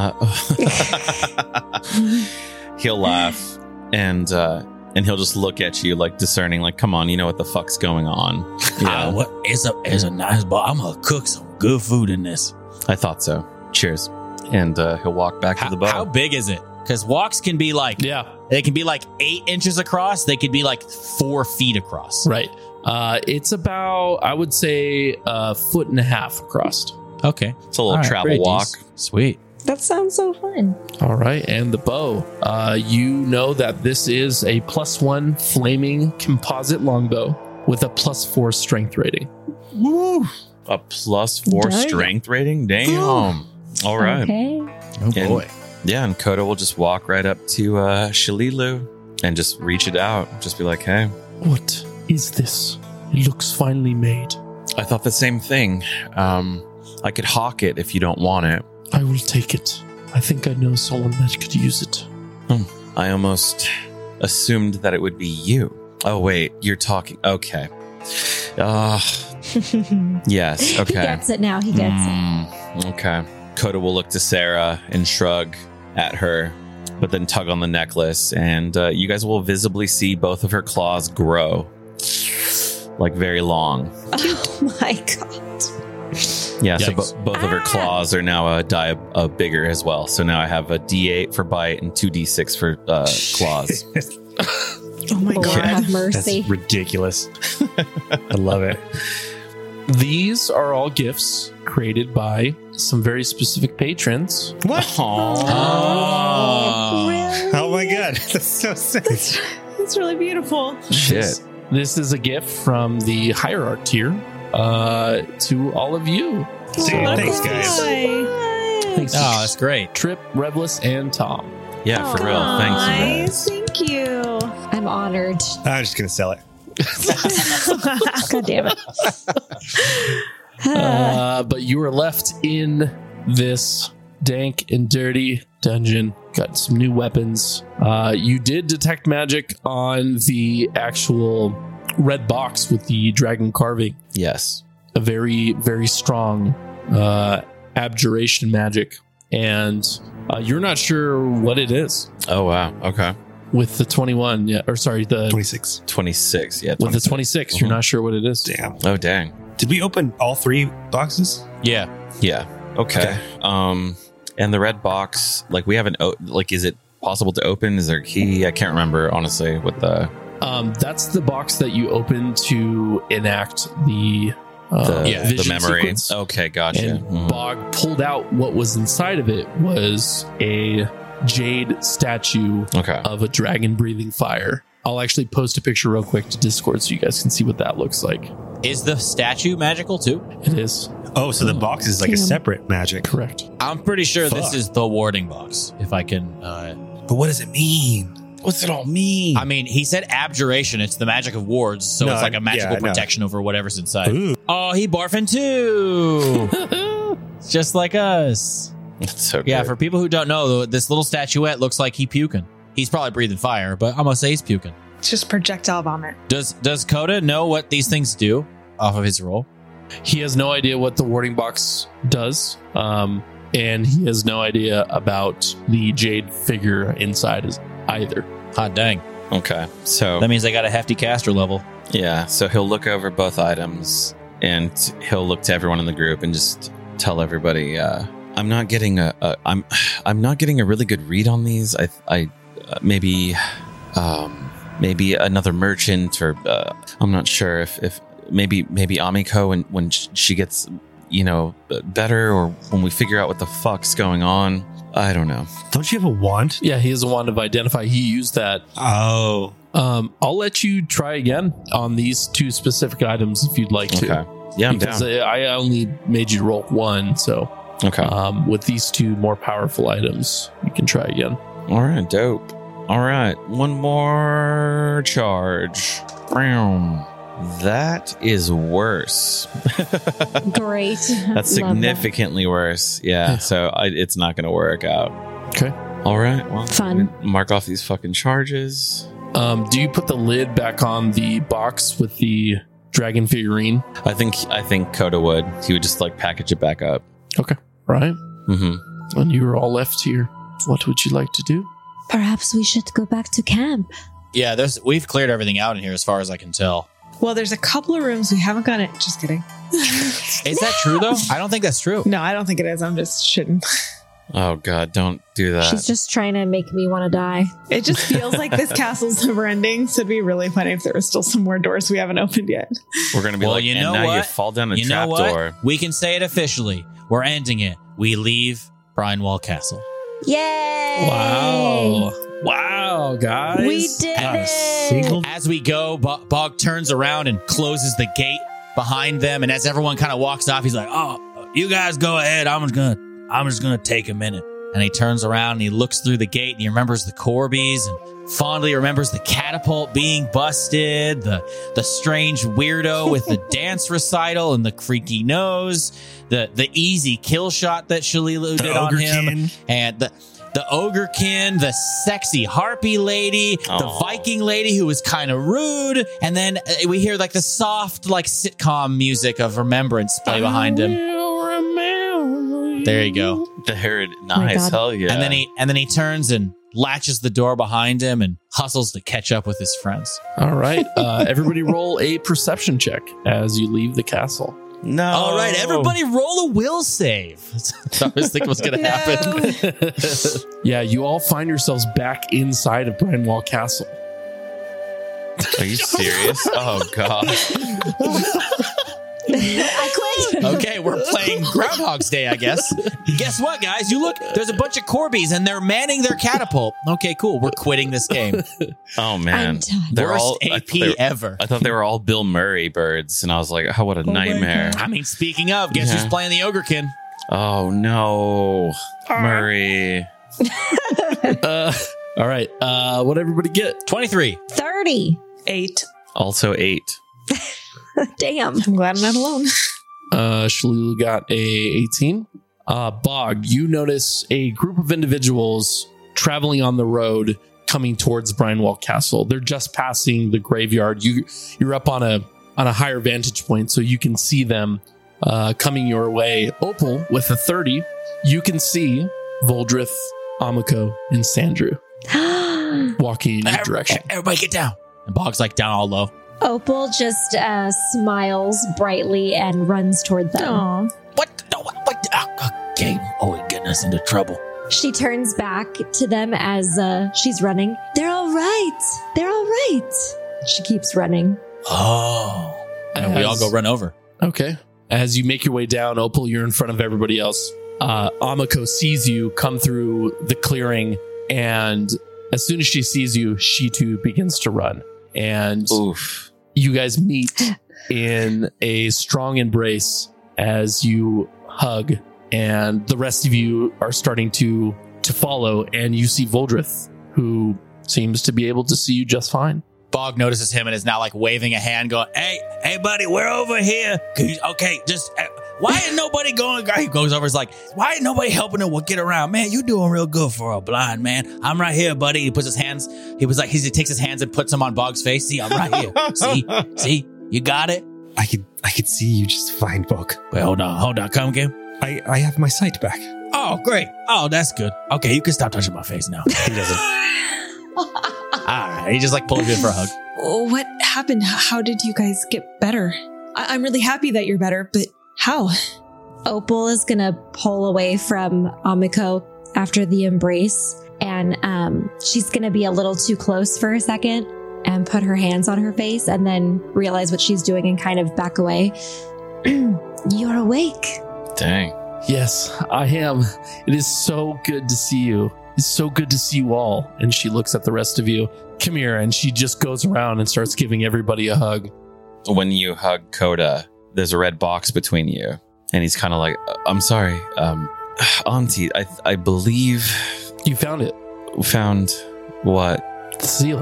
He'll laugh and he'll just look at you like discerning, like, come on, you know what the fuck's going on. It's a nice bar. I'm going to cook some good food in this. I thought so. Cheers. And he'll walk back to the bow. How big is it? Because walks can be like, they can be like 8 inches across. They could be like 4 feet across. Right. It's about, I would say, 1.5 feet across. Okay. It's a little All right, travel pretty walk. decent. Sweet. That sounds so fun. All right, and the bow. You know that this is a +1 flaming composite longbow with a +4 strength rating. Woo. A +4 Dang. strength rating? Damn. All right. Okay. Oh, And- boy. Yeah, and Coda will just walk right up to Shalilu and just reach it out. Just be like, hey, What is this? It looks finely made. I thought the same thing. I could hawk it if you don't want it. I will take it. I think I know someone that could use it. I almost assumed that it would be you. Oh, wait, you're talking. Okay. Yes, He okay. gets it now. He gets it. Okay. Coda will look to Sarah and shrug at her, but then tug on the necklace, and you guys will visibly see both of her claws grow, like very long. Oh my god. Yeah, so Yikes. both of her claws are now a bigger as well. So now I have a D8 for bite and 2D6 for claws. Oh my Lord god. have That's mercy. ridiculous. I love it. These are all gifts created by some very specific patrons. What? Aww. Oh my god, that's so sick. It's really beautiful. Shit. This is a gift from the hierarch tier to all of you. Thanks, guys. Bye. Thanks, Oh, that's great. Trip, Revlis, and Tom. Yeah, for real. Thanks, you guys. Nice. Thank you. I'm honored. I'm just gonna sell it. God damn it. But you are left in this dank and dirty dungeon. Got some new weapons. You did detect magic on the actual red box with the dragon carving. Yes. A very, very strong abjuration magic. And you're not sure what it is. Oh, wow. Okay. With the 21, yeah, or sorry, the 26. 26. Yeah. with the 26. 26, you're not sure what it is. Damn. Oh, dang. Did we open all 3 boxes? Yeah. Yeah. Okay. And the red box, like we haven't, is it possible to open? Is there a key? I can't remember, honestly, with the That's the box that you open to enact the vision memory. sequence. Okay, gotcha. And Mhm. Bog pulled out what was inside of it was a jade statue Okay. of a dragon breathing fire. I'll actually post a picture real quick to Discord so you guys can see what that looks like. Is the statue magical too? It is Oh, so the box is like a separate magic. correct. I'm pretty sure this Fuck. is the warding box. If I can. But what does it mean? What's it all mean? I mean, he said abjuration. It's the magic of wards, so No, it's like a magical yeah, no. protection over whatever's inside. Ooh. Oh, he barfing too. Just like us. That's so Yeah, good. for people who don't know, this little statuette looks like he puking. He's probably breathing fire, but I'm gonna say he's puking. It's just projectile vomit. Does Coda know what these things do off of his roll? He has no idea what the warding box does. And he has no idea about the jade figure inside either. Hot dang. Okay. So That means they got a hefty caster level. yeah, so he'll look over both items and he'll look to everyone in the group and just tell everybody. I'm not getting I'm not getting a really good read on these. Maybe another merchant, or I'm not sure if maybe Amiko when she gets better, or when we figure out what the fuck's going on. I don't know. Don't you have a wand? Yeah, he has a wand of identify. He used that. Oh. I'll let you try again on these 2 specific items if you'd like to. Okay. Yeah, I'm because down. I only made you roll 1, so Okay. with these 2 more powerful items, you can try again. All right, dope. All right, one more charge. Brown. That is worse. Great. That's Love significantly worse. Yeah, so it's not going to work out. Okay. All right, well, Fun. mark off these fucking charges. Do you put the lid back on the box with the dragon figurine? I think Coda would. He would just like package it back up. Okay. Right. Mm-hmm. And you are all left here. What would you like to do? Perhaps we should go back to camp. Yeah, we've cleared everything out in here as far as I can tell. Well, there's a couple of rooms we haven't gone in. Just kidding. Is that true though? I don't think that's true. No, I don't think it is. I'm just shitting. Oh God, don't do that. She's just trying to make me want to die. It just feels like this castle's never ending. So it'd be really funny if there was still some more doors we haven't opened yet. We're gonna be Well, like, you and know now you what? fall down a You know trap what? door. We can say it officially. We're ending it. We leave Brianwall Castle. Yay! Wow, guys. We did it! As we go, Bog turns around and closes the gate behind them. And as everyone kind of walks off, he's like, "Oh, you guys go ahead. I'm just gonna take a minute." And he turns around and he looks through the gate and he remembers the Corbies and fondly remembers the catapult being busted, the strange weirdo with the dance recital and the creaky nose, the easy kill shot that Shalilu did on him, and the Ogrekin, the sexy harpy lady, the Viking lady who was kind of rude, and then we hear like the soft like sitcom music of Remembrance play behind him. There you go. Nice, hell yeah. And then he turns and latches the door behind him and hustles to catch up with his friends. All right. Everybody roll a perception check as you leave the castle. No. All right, everybody roll a will save. That's what I was thinking was going to happen. Yeah, you all find yourselves back inside of Brianwall Castle. Are you serious? Oh God. I quit. Okay, we're playing Groundhog's Day, I guess. Guess what, guys? You look, there's a bunch of Corbies and they're manning their catapult. Okay, cool. We're quitting this game. Oh man. I'm done. They're Worst all AP ever. I thought they were all Bill Murray birds, and I was like, oh, what a nightmare. I mean, speaking of, guess who's playing the Ogrekin? Oh no. Murray. All right. What'd everybody get? 23. 30. 8. Also 8. Damn. I'm glad I'm not alone. Shalilu got a 18. Bog, you notice a group of individuals traveling on the road coming towards Brianwall Castle. They're just passing the graveyard. You're up on a higher vantage point, so you can see them coming your way. Opal with a 30. You can see Voldrith, Amiko, and Sandru walking in your direction. Everybody get down. And Bog's like down all low. Opal just smiles brightly and runs toward them. Aw. What? Game always getting us into trouble. She turns back to them as she's running. They're all right. They're all right. She keeps running. Oh. And we all go run over. Okay. As you make your way down, Opal, you're in front of everybody else. Amiko sees you come through the clearing, and as soon as she sees you, she too begins to run. And Oof. you guys meet in a strong embrace as you hug, and the rest of you are starting to follow, and you see Voldrith, who seems to be able to see you just fine. Bog notices him and is now like waving a hand going, hey buddy, we're over here. Okay, just why ain't nobody going? He goes over, is like, why ain't nobody helping her get around? Man, you doing real good for a blind man. I'm right here, buddy. He puts his hands, he takes his hands and puts them on Bog's face. See, I'm right here. See, you got it. I could see you just fine, Bog. Wait, hold on. Come again. I have my sight back. Oh, great. Oh, that's good. Okay, you can stop touching my face now. He doesn't. All right. He just like pulls you in for a hug. Oh, what happened? How did you guys get better? I'm really happy that you're better, but how? Opal is gonna pull away from Amiko after the embrace, and she's gonna be a little too close for a second and put her hands on her face and then realize what she's doing and kind of back away. You're awake. Dang. Yes, I am. It is so good to see you. It's so good to see you all. And she looks at the rest of you. Come here. And she just goes around and starts giving everybody a hug. When you hug Coda, there's a red box between you. And he's kind of like, I'm sorry. Auntie, I believe... You found it. Found what? The seal.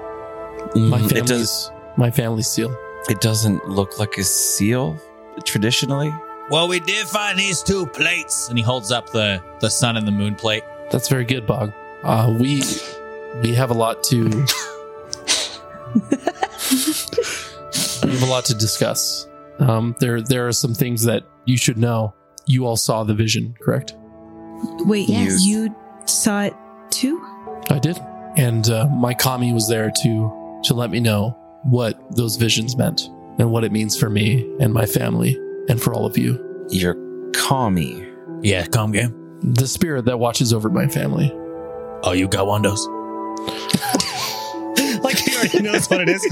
My family's seal. It doesn't look like a seal, traditionally. Well, we did find these 2 plates. And he holds up the sun and the moon plate. That's very good, Bog. We have a lot to... we have a lot to discuss. There are some things that you should know. You all saw the vision, correct? Wait, Yes. you saw it too? I did. And my kami was there to let me know what those visions meant and what it means for me and my family and for all of you. You're Kami. Yeah, calm game. The spirit that watches over my family. Oh, you got one of those? Like he already knows what it is.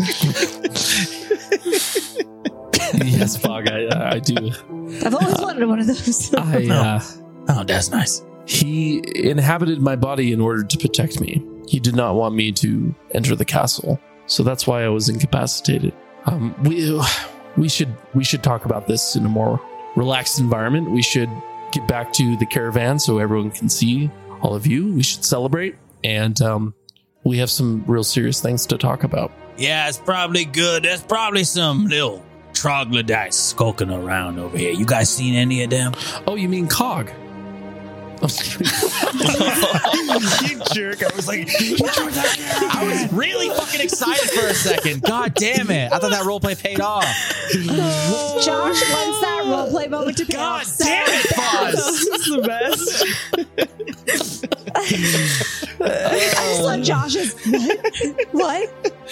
Yes, Bog, I do. I've always wanted one of those. Oh, that's nice. He inhabited my body in order to protect me. He did not want me to enter the castle. So that's why I was incapacitated. We should talk about this in a more relaxed environment. We should get back to the caravan so everyone can see all of you. We should celebrate, and we have some real serious things to talk about. Yeah, it's probably good. There's probably some little troglodytes skulking around over here. You guys seen any of them? Oh, you mean Cog? You jerk. I was like, I was really fucking excited for a second. God damn it. I thought that roleplay paid off. Josh wants that roleplay moment to pay God off. damn it, Foz. This is the best. I just love Josh's. What?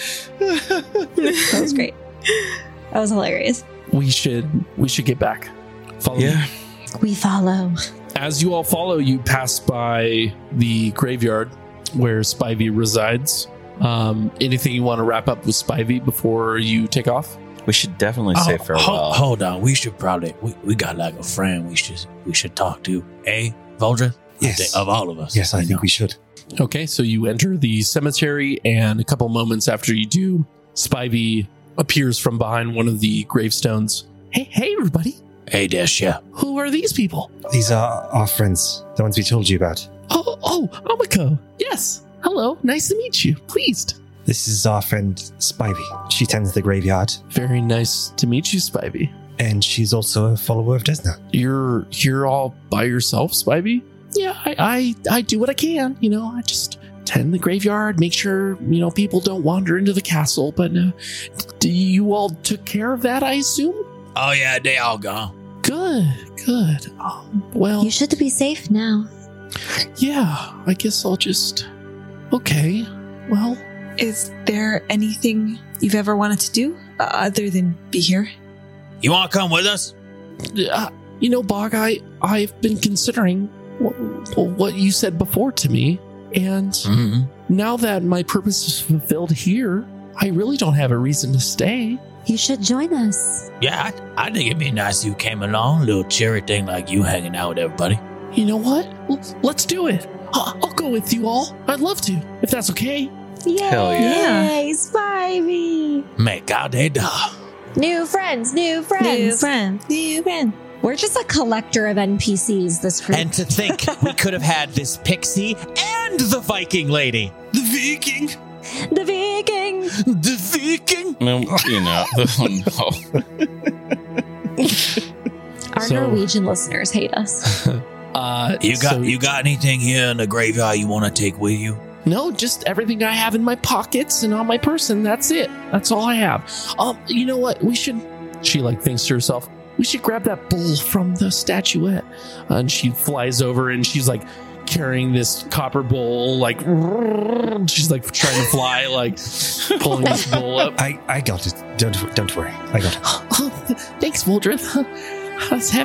That was great. That was hilarious. We should get back. Follow me. Yeah. We follow. As you all follow, you pass by the graveyard where Spivey resides. Anything you want to wrap up with Spivey before you take off? We should definitely say farewell. Hold on. We should probably, we got like a friend we should talk to. Eh, Voldra? Yes. Of all of us. yes, I think we should. Okay, so you enter the cemetery, and a couple moments after you do, Spivey appears from behind one of the gravestones. Hey, everybody. Hey, Desha. Who are these people? These are our friends, the ones we told you about. Oh, Amiko. Yes. Hello. Nice to meet you. Pleased. This is our friend Spivey. She tends the graveyard, Very nice to meet you, Spivey. and she's also a follower of Desna. You're here all by yourself, Spivey? Yeah, I do what I can. I just tend the graveyard, make sure, people don't wander into the castle. But you all took care of that, I assume? Oh, yeah, they all gone. Good. Well, You should be safe now. yeah, I guess I'll just... Okay, well... Is there anything you've ever wanted to do other than be here? You want to come with us? Bog, I've been considering what you said before to me, and now that my purpose is fulfilled here, I really don't have a reason to stay. You should join us. Yeah, I think it'd be nice if you came along. A little cheery thing like you hanging out with everybody. You know what? Let's do it. I'll go with you all. I'd love to, if that's okay. Yay! Hell yeah. Yay, Spivey! Make out they die. New friends. New friend. We're just a collector of NPCs, this group. And to think we could have had this pixie and the Viking lady. The Viking. The Viking! The Viking. No. Our Norwegian listeners hate us. You got anything here in the graveyard you want to take with you? No, just everything I have in my pockets and on my person. That's it. That's all I have. You know what? We should... She thinks to herself, we should grab that bowl from the statuette. And she flies over and she's carrying this copper bowl, she's trying to fly, pulling this bowl up. I got it. Don't worry. I got it. Oh, thanks, Voldrith. That's heavy.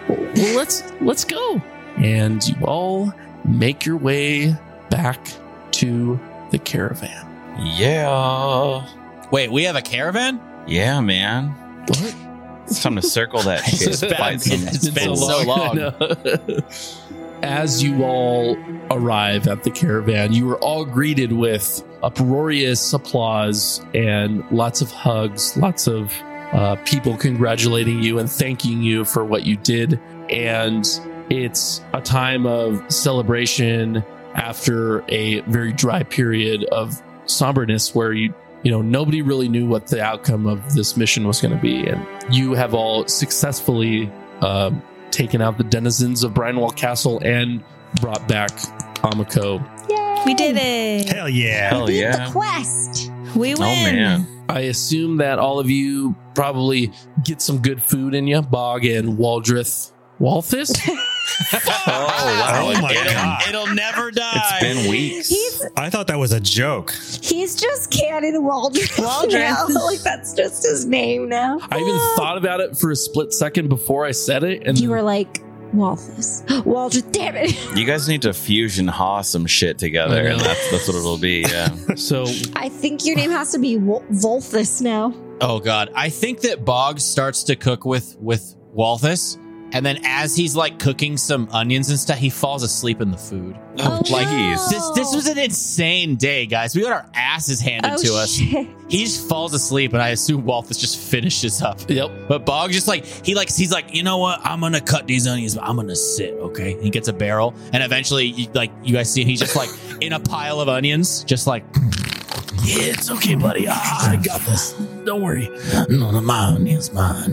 Well, let's go. And you all make your way back to the caravan. Yeah. Wait, we have a caravan? Yeah, man. What? It's time to circle that shit. It's been- Fight some it's been fools. so long. No. As you all arrive at the caravan, you are all greeted with uproarious applause and lots of hugs, lots of people congratulating you and thanking you for what you did. And it's a time of celebration after a very dry period of somberness where you know nobody really knew what the outcome of this mission was going to be, and you have all successfully taken out the denizens of Brinewall Castle and brought back Amiko. Yay! We did it. Hell yeah. Hell Beat yeah. the quest. We win. Oh, man. I assume that all of you probably get some good food in you, Bog and Waldrith Walthus. Wow. Oh my God. It'll never die. It's been weeks. I thought that was a joke. He's just Cannon Waldrith. Waldrith. now. Like that's just his name now. I even thought about it for a split second before I said it, and You were like Walthus. Waldrith, damn it. You guys need to fusion ha some shit together, I and know. that's what it'll be. Yeah. so I think your name has to be Volthus now. Oh God, I think that Boggs starts to cook with Walthus, and then as he's like cooking some onions and stuff, he falls asleep in the food. Oh, Like no. this was an insane day, guys. We got our asses handed to us. Shit. He just falls asleep, and I assume Walthus just finishes up. yep. But Boggs just he's like, you know what? I'm gonna cut these onions, but I'm gonna sit, okay? He gets a barrel, and eventually, you guys see, he's just like in a pile of onions, just like. Yeah, it's okay, buddy. I got this. Don't worry. No, mine is mine.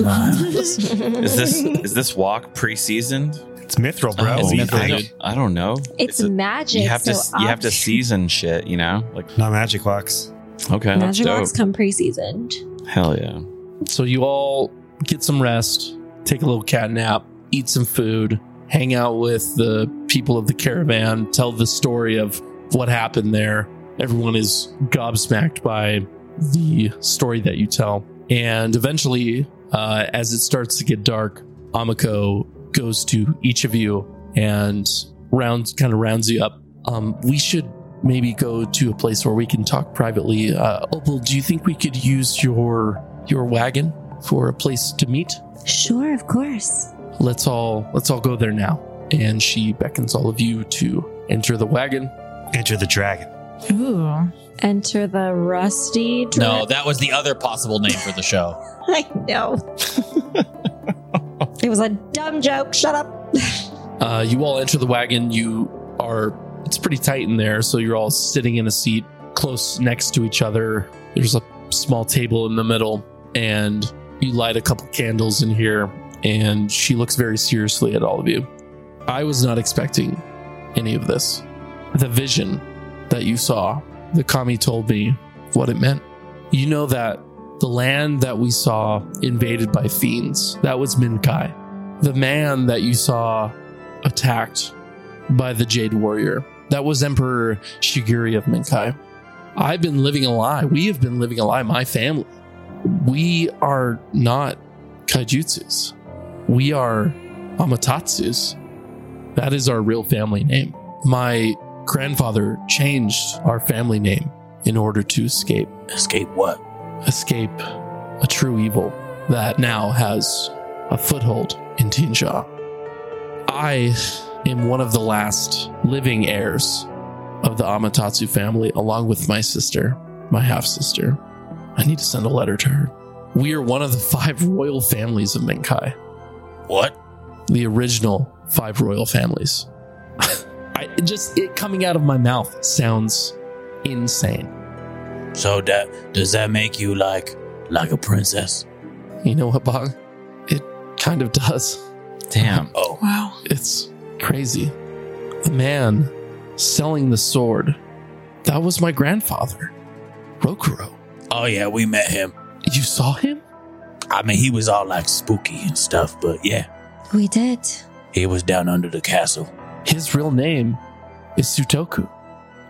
Is this walk pre-seasoned? It's mithril, bro. Oh, What do you mithril, think? dude. I don't know. It's a- magic. You have to so you have to obvi- season shit, you know? Like Not magic wax. okay, that's Magic dope. locks come pre-seasoned. Hell yeah. So you all get some rest, take a little cat nap, eat some food, hang out with the people of the caravan, tell the story of what happened there. Everyone is gobsmacked by the story that you tell. And eventually, as it starts to get dark, Amiko goes to each of you and rounds you up. We should maybe go to a place where we can talk privately. Opal, do you think we could use your wagon for a place to meet? Sure, of course. Let's all go there now. And she beckons all of you to enter the wagon. Enter the dragon. Ooh. Enter the rusty. No, that was the other possible name for the show. I know. It was a dumb joke. Shut up. You all enter the wagon. It's pretty tight in there, so you're all sitting in a seat close next to each other. There's a small table in the middle, and you light a couple candles in here, and she looks very seriously at all of you. I was not expecting any of this. The vision that you saw, the kami told me what it meant. You know that the land that we saw invaded by fiends, that was Minkai. The man that you saw attacked by the Jade Warrior, that was Emperor Shiguri of Minkai. I've been living a lie. We have been living a lie, my family. We are not Kaijutsus. We are Amatatsus. That is our real family name. My grandfather changed our family name in order to escape. Escape what? Escape a true evil that now has a foothold in Tianxia. I am one of the last living heirs of the Amatatsu family, along with my sister, my half-sister. I need to send a letter to her. We are one of the 5 royal families of Minkai. What? The original 5 royal families. It coming out of my mouth sounds insane. So does that make you like a princess? You know what, Bog? It kind of does. Damn. Oh. Wow. It's crazy. The man selling the sword, that was my grandfather, Rokuro. Oh yeah, we met him. You saw him? I mean, he was all like spooky and stuff, but yeah, We did. he was down under the castle. His real name is Sutoku.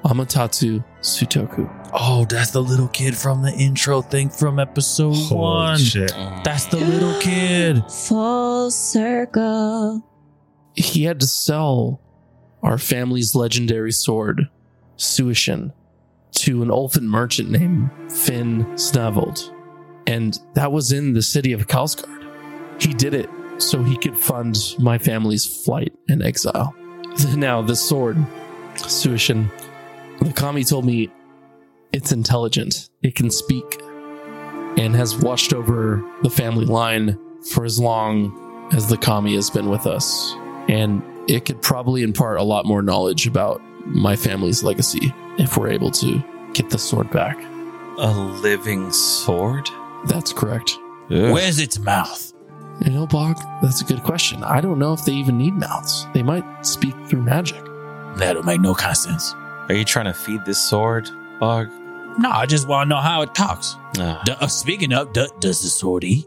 Amaterasu Sutoku. Oh, that's the little kid from the intro thing from episode Holy 1. shit. That's the little kid. Full circle. He had to sell our family's legendary sword, Suishin, to an elfin merchant named Finn Snavold. And that was in the city of Kalsgard. He did it so he could fund my family's flight and exile. Now, the sword, Suishin, the kami told me it's intelligent. It can speak and has watched over the family line for as long as the kami has been with us. And it could probably impart a lot more knowledge about my family's legacy if we're able to get the sword back. A living sword? That's correct. Ugh. Where's its mouth? You know, Bog, that's a good question. I don't know if they even need mouths. They might speak through magic. That'll make no kind of sense. Are you trying to feed this sword, Bog? No, I just want to know how it talks. Ah. Speaking of, does the sword eat?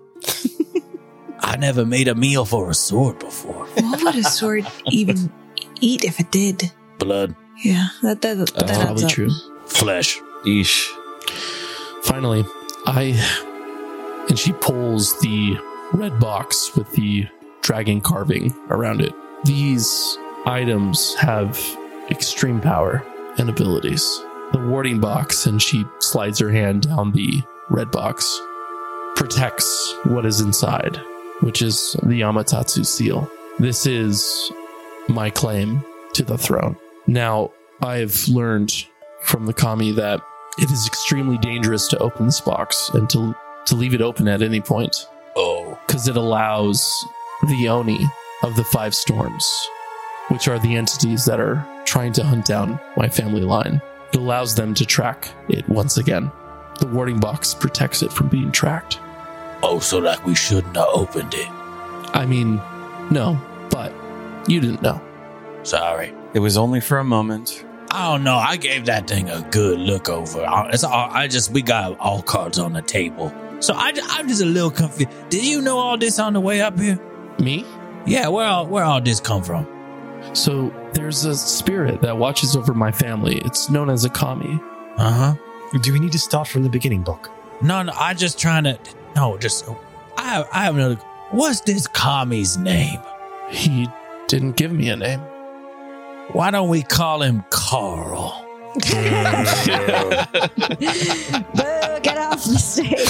I never made a meal for a sword before. What would a sword even eat if it did? Blood, Yeah, that That's adds probably up. true. flesh. Eesh. Finally, and she pulls the red box with the dragon carving around it. These items have extreme power and abilities. The warding box, and she slides her hand down the red box, protects what is inside, which is the Amaterasu seal. This is my claim to the throne. Now, I've learned from the kami that it is extremely dangerous to open this box and to leave it open at any point, Oh, because it allows the Oni of the 5 storms, which are the entities that are trying to hunt down my family line. It allows them to track it once again. The warding box protects it from being tracked. so like we shouldn't have opened it. I mean, no, but you didn't know. Sorry. It was only for a moment. I don't know. I gave that thing a good look over. We got all cards on the table. So I'm just a little confused. Did you know all this on the way up here? Me? Yeah, where all this come from? So there's a spirit that watches over my family. It's known as a kami. Uh-huh. Do we need to start from the beginning, Buck? No, I just trying to... No, just... I have another... What's this kami's name? He didn't give me a name. Why don't we call him Carl? Boo, get off the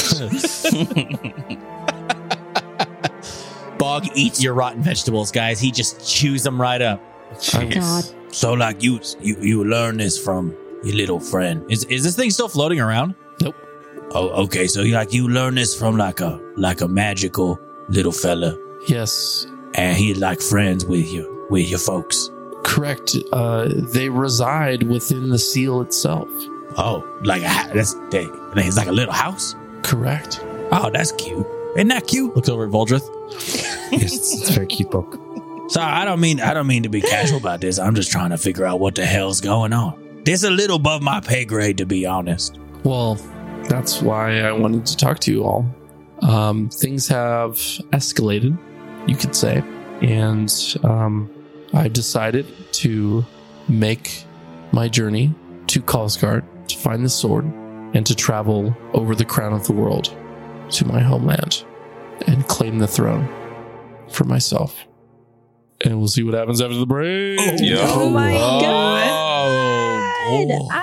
stage. Bog eats your rotten vegetables, guys. He just chews them right up. God. So, like, you learn this from your little friend. Is this thing still floating around? Nope. Oh, okay. So, you learn this from like a magical little fella, Yes, and he like friends with your folks. correct. They reside within the seal itself. Oh, like it's like a little house. Correct. Oh, that's cute. Isn't that cute? Looks over at Voldrith. Yes, it's very cute, Buck. Sorry, I don't mean to be casual about this. I'm just trying to figure out what the hell's going on. This a little above my pay grade, to be honest. Well, that's why I wanted to talk to you all. Things have escalated, you could say, and I decided to make my journey to Kalsgard to find the sword and to travel over the crown of the world to my homeland and claim the throne for myself. And we'll see what happens after the break. Oh my God. Oh, Ah.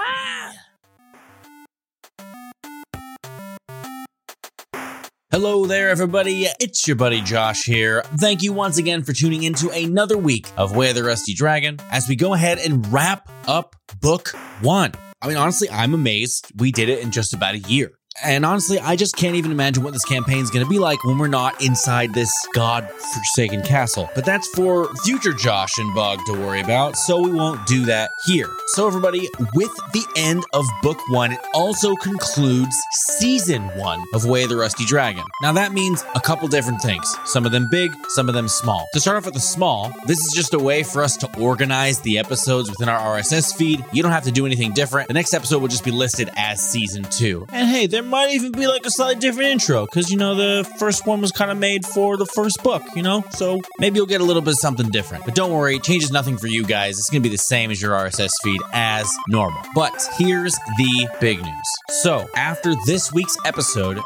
Hello there, everybody. It's your buddy Josh here. Thank you once again for tuning into another week of Way of the Rusty Dragon as we go ahead and wrap up Book 1. I mean, honestly, I'm amazed we did it in just about a year. And honestly, I just can't even imagine what this campaign is going to be like when we're not inside this god-forsaken castle. But that's for future Josh and Bog to worry about, so we won't do that here. So everybody, with the end of Book 1, it also concludes Season 1 of Way of the Rusty Dragon. Now that means a couple different things. Some of them big, some of them small. To start off with the small, this is just a way for us to organize the episodes within our RSS feed. You don't have to do anything different. The next episode will just be listed as Season 2. And hey, there might even be like a slightly different intro because, you know, the first one was kind of made for the first book, you know? So maybe you'll get a little bit of something different. But don't worry, it changes nothing for you guys. It's going to be the same as your RSS feed as normal. But here's the big news. So after this week's episode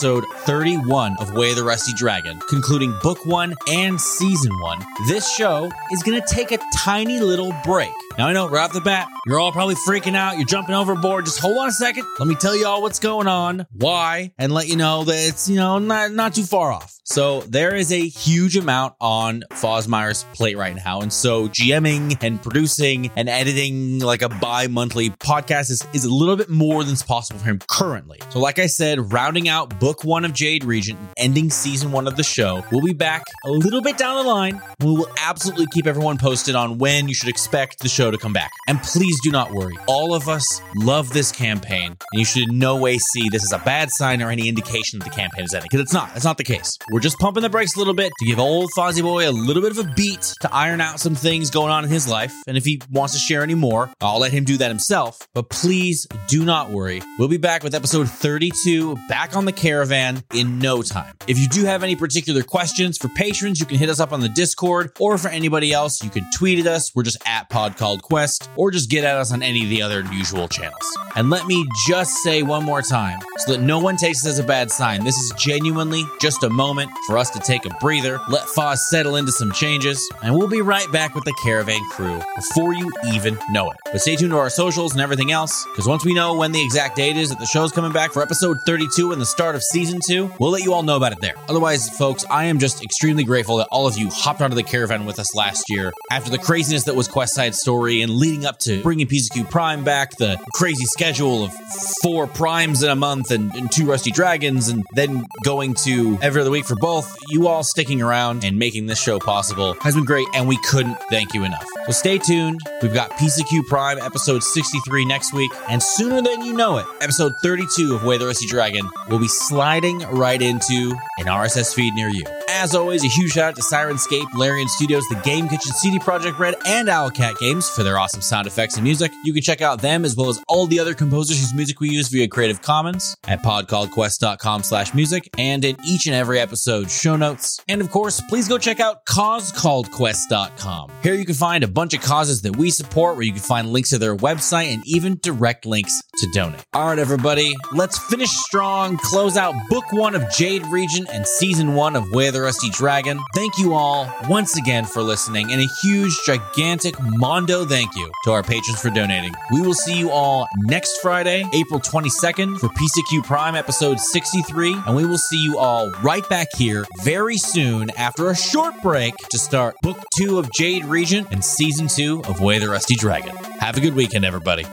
31 of Way of the Rusty Dragon, concluding book 1 and season 1, this show is going to take a tiny little break. Now I know right off the bat, you're all probably freaking out. You're jumping overboard. Just hold on a second. Let me tell you all what's going on, why, and let you know that it's, you know, not too far off. So there is a huge amount on Fosmire's plate right now. And so GMing and producing and editing like a bi-monthly podcast is a little bit more than's possible for him currently. So like I said, rounding out book 1 of Jade Regent and ending season 1 of the show, we'll be back a little bit down the line. We will absolutely keep everyone posted on when you should expect the show to come back. And please do not worry. All of us love this campaign, and you should in no way see this as a bad sign or any indication that the campaign is ending, because it's not. That's not the case. We're just pumping the brakes a little bit to give old Fozzie Boy a little bit of a beat to iron out some things going on in his life. And if he wants to share any more, I'll let him do that himself. But please do not worry. We'll be back with episode 32 back on the caravan in no time. If you do have any particular questions for patrons, you can hit us up on the Discord, or for anybody else, you can tweet at us. We're just at PodCalledQuest, or just get at us on any of the other usual channels. And let me just say one more time, so that no one takes this as a bad sign, this is genuinely just a moment for us to take a breather, let Foz settle into some changes, and we'll be right back with the caravan crew before you even know it. But stay tuned to our socials and everything else, because once we know when the exact date is that the show's coming back for episode 32 and the start of season 2, we'll let you all know about it there. Otherwise, folks, I am just extremely grateful that all of you hopped onto the caravan with us last year after the craziness that was Quest Side Story and leading up to bringing PCQ Prime back, the crazy schedule of 4 Primes in a month and 2 Rusty Dragons, and then going to every other week for both. You all sticking around and making this show possible has been great, and we couldn't thank you enough. So stay tuned. We've got PCQ Prime episode 63 next week, and sooner than you know it, episode 32 of Way of the Rusty Dragon will be sliding right into an RSS feed near you. As always, a huge shout out to Sirenscape, Larian Studios, The Game Kitchen, CD Projekt Red, and Owlcat Games for their awesome sound effects and music. You can check out them as well as all the other composers whose music we use via Creative Commons at podcalledquest.com/music and in each and every episode show notes. And of course, please go check out causecalledquest.com. Here you can find a bunch of causes that we support, where you can find links to their website and even direct links to donate. All right, everybody, let's finish strong, close out book 1 of Jade Regent and season 1 of Way of the Rusty Dragon. Thank you all once again for listening, and a huge, gigantic Mondo thank you to our patrons for donating. We will see you all next Friday, April 22nd, for PCQ Prime episode 63, and we will see you all right back here very soon after a short break to start book 2 of Jade Regent and season 2 of Way of the Rusty Dragon. Have a good weekend, everybody.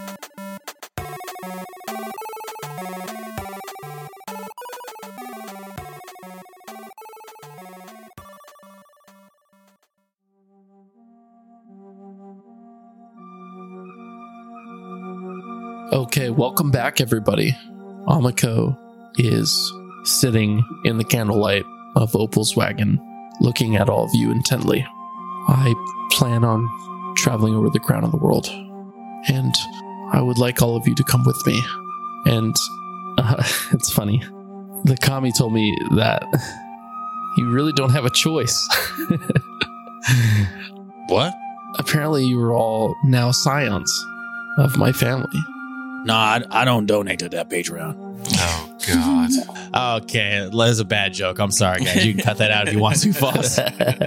Okay, welcome back, everybody. Amiko is sitting in the candlelight of Opal's wagon, looking at all of you intently. I plan on traveling over the crown of the world, and I would like all of you to come with me. And it's funny. The kami told me that you really don't have a choice. What? Apparently you are all now scions of my family. No, I don't donate to that Patreon. Oh, God. Okay, that was a bad joke. I'm sorry, guys. You can cut that out if you want to, Foz.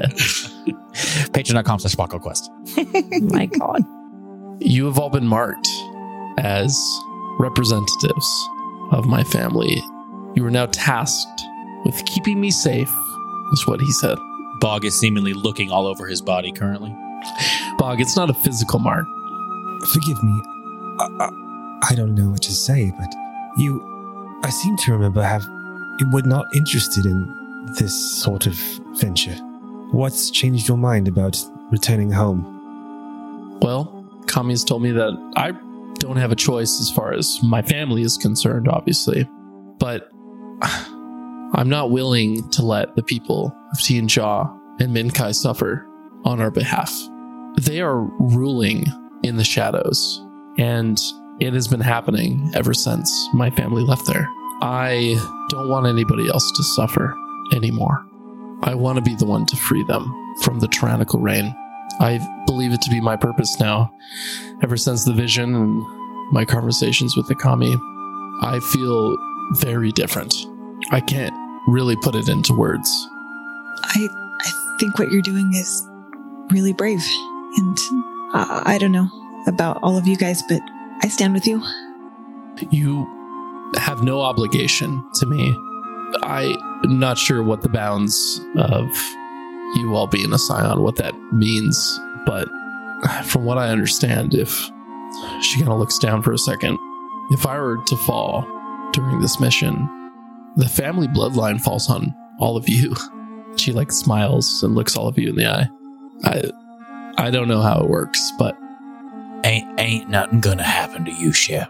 Patreon.com/PodCalledQuest. My God. You have all been marked as representatives of my family. You are now tasked with keeping me safe, is what he said. Bog is seemingly looking all over his body currently. Bog, it's not a physical mark. Forgive me. I don't know what to say, but I seem to remember you were not interested in this sort of venture. What's changed your mind about returning home? Well, Kami has told me that I don't have a choice as far as my family is concerned, obviously. But I'm not willing to let the people of Tianjia and Minkai suffer on our behalf. They are ruling in the shadows, and It has been happening ever since my family left there. I don't want anybody else to suffer anymore. I want to be the one to free them from the tyrannical reign. I believe it to be my purpose now. Ever since the vision and my conversations with the kami, I feel very different. I can't really put it into words. I think what you're doing is really brave. And I don't know about all of you guys, but I stand with you. You have no obligation to me. I'm not sure what the bounds of you all being a scion, what that means, but from what I understand, if she kind of looks down for a second, if I were to fall during this mission, the family bloodline falls on all of you. She like smiles and looks all of you in the eye. I don't know how it works, but Ain't nothing gonna happen to you, Chef.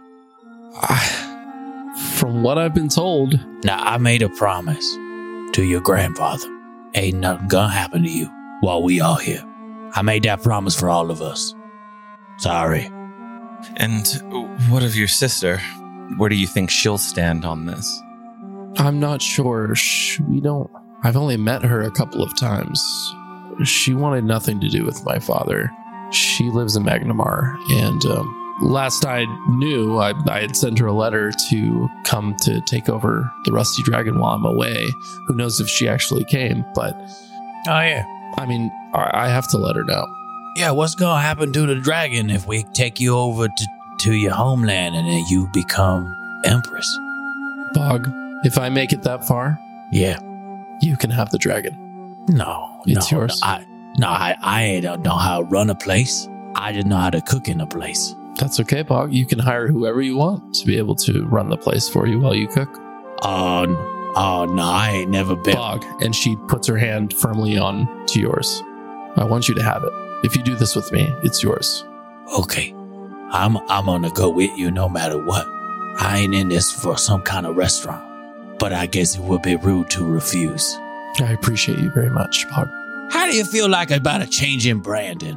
From what I've been told, Now, I made a promise to your grandfather. Ain't nothing gonna happen to you while we are here. I made that promise for all of us. Sorry. And what of your sister? Where do you think she'll stand on this? I'm not sure. I've only met her a couple of times. She wanted nothing to do with my father. She lives in Magnamar, and last I knew, I had sent her a letter to come to take over the Rusty Dragon while I'm away. Who knows if she actually came, but... Oh, yeah. I mean, I have to let her know. Yeah, what's gonna happen to the dragon if we take you over to your homeland and then you become Empress? Bog, if I make it that far, Yeah. you can have the dragon. No. It's yours. I don't know how to run a place. I just know how to cook in a place. That's okay, Bog. You can hire whoever you want to be able to run the place for you while you cook. Oh, no, I ain't never been. Bog, and she puts her hand firmly on to yours. I want you to have it. If you do this with me, it's yours. Okay. I'm gonna go with you no matter what. I ain't in this for some kind of restaurant. But I guess it would be rude to refuse. I appreciate you very much, Bog. How do you feel like about a change in Brandon?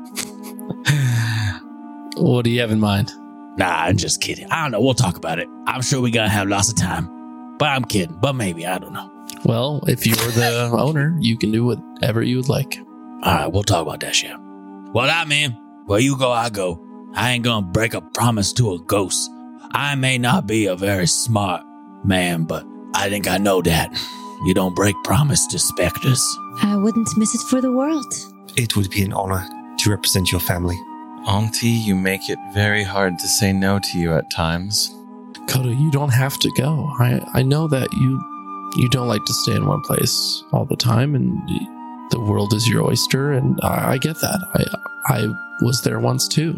What do you have in mind? Nah, I'm just kidding. I don't know. We'll talk about it. I'm sure we're gonna have lots of time. But I'm kidding. But maybe. I don't know. Well, if you're the owner, you can do whatever you would like. All right, we'll talk about that shit. Well, I'm in. Where you go, I go. I ain't gonna break a promise to a ghost. I may not be a very smart man, but I think I know that. You don't break promise to specters. I wouldn't miss it for the world. It would be an honor to represent your family. Auntie, you make it very hard to say no to you at times. Kodo, you don't have to go. I know that you don't like to stay in one place all the time, and the world is your oyster, and I get that. I was there once too.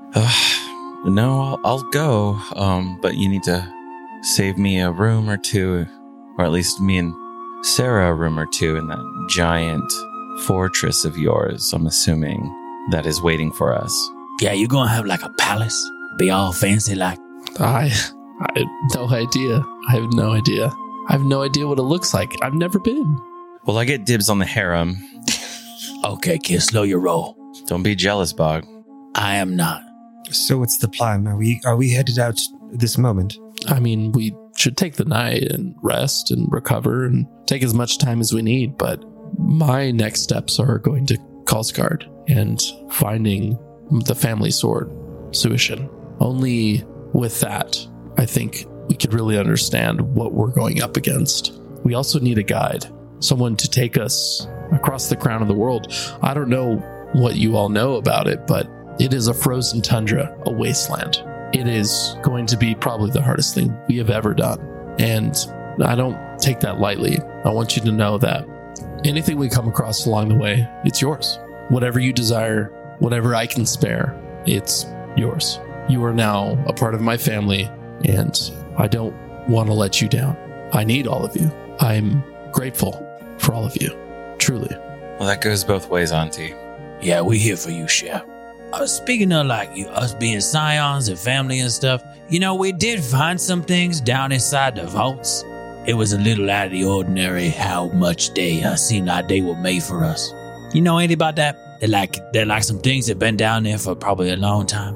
No, I'll go. But you need to save me a room or two, or at least me and Sarah a room or two in that giant fortress of yours, I'm assuming, that is waiting for us. Yeah, you gonna have like a palace? Be all fancy like? I have no idea. I have no idea. I have no idea what it looks like. I've never been. Well, I get dibs on the harem. Okay, kid, slow your roll. Don't be jealous, Bog. I am not. So what's the plan? Are we headed out this moment? I mean, we should take the night and rest and recover and take as much time as we need, but my next steps are going to Kalsgard and finding the family sword, Suishin. Only with that, I think we could really understand what we're going up against. We also need a guide, someone to take us across the crown of the world. I don't know what you all know about it, but it is a frozen tundra, a wasteland. It is going to be probably the hardest thing we have ever done. And I don't take that lightly. I want you to know that anything we come across along the way, it's yours. Whatever you desire, whatever I can spare, it's yours. You are now a part of my family, and I don't want to let you down. I need all of you. I'm grateful for all of you. Truly. Well, that goes both ways, Auntie. Yeah, we here for you, Chef. Speaking of like us being scions and family and stuff, we did find some things down inside the vaults. It was a little out of the ordinary how much they seemed like they were made for us. You know anything about that? They're like some things that been down there for probably a long time.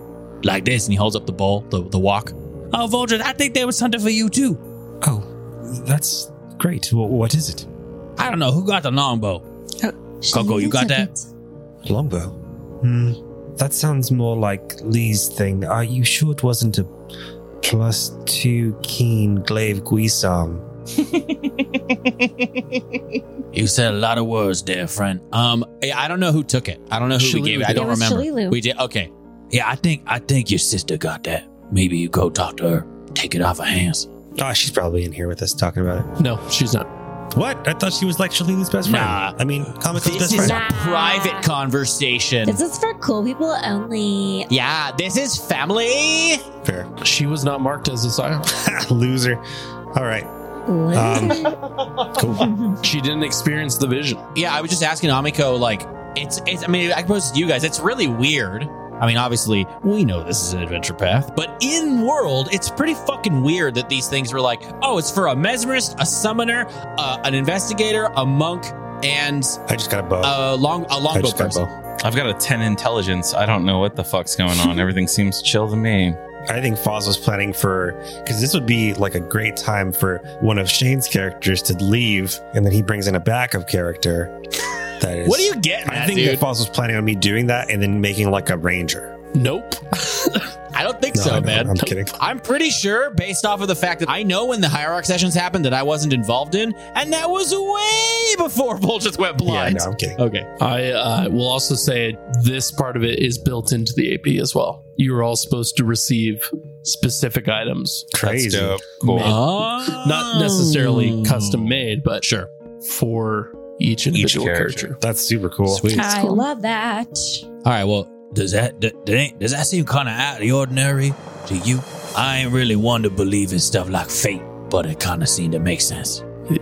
like this, and he holds up the bowl, the wok. Oh, Vulture, I think there was something for you too. Oh, that's great. What is it? I don't know who got the longbow. Coco, you got that? Longbow. That sounds more like Lee's thing. Are you sure it wasn't a +2 keen glaive guisarm? You said a lot of words there, friend. I don't know who took it. I don't know who we gave it. I don't remember. Shalilu. We did. Okay. Yeah, I think your sister got that. Maybe you go talk to her. Take it off her hands. Oh, she's probably in here with us talking about it. No, she's not. What? I thought she was like Shalilu's best friend. Nah. I mean, Kamiko's This best is friend. a private conversation. This is for cool people only. Yeah, this is family. Fair. She was not marked as a silent. Loser. All right. Cool. She didn't experience the vision. Yeah, I was just asking Amiko, like, it's I mean, I suppose to you guys, it's really weird. I mean, obviously, we know this is an adventure path, but in world, it's pretty fucking weird that these things were like, oh, it's for a mesmerist, a summoner, an investigator, a monk, and I just got a bow. a I longbow just got a person. bow. I've got a 10 intelligence. I don't know what the fuck's going on. Everything seems chill to me. I think Foz was planning for, because this would be like a great time for one of Shane's characters to leave, and then he brings in a backup character. That is. What are you getting I at, think dude? that Foz was planning on me doing that and then making like a ranger. Nope. I don't think No, so, I know, man. I'm kidding. I'm pretty sure, based off of the fact that I know when the Hierarch sessions happened that I wasn't involved in, and that was way before Vultures went blind. Yeah, no, I'm kidding. Okay. I will also say this part of it is built into the AP as well. You are all supposed to receive specific items. Crazy. That's dope. Cool. Not necessarily custom made, but Sure. for each individual character. character. That's super cool. Sweet. I love that. All right. Well, does that seem kind of out of the ordinary to you? I ain't really one to believe in stuff like fate, but it kind of seemed to make sense.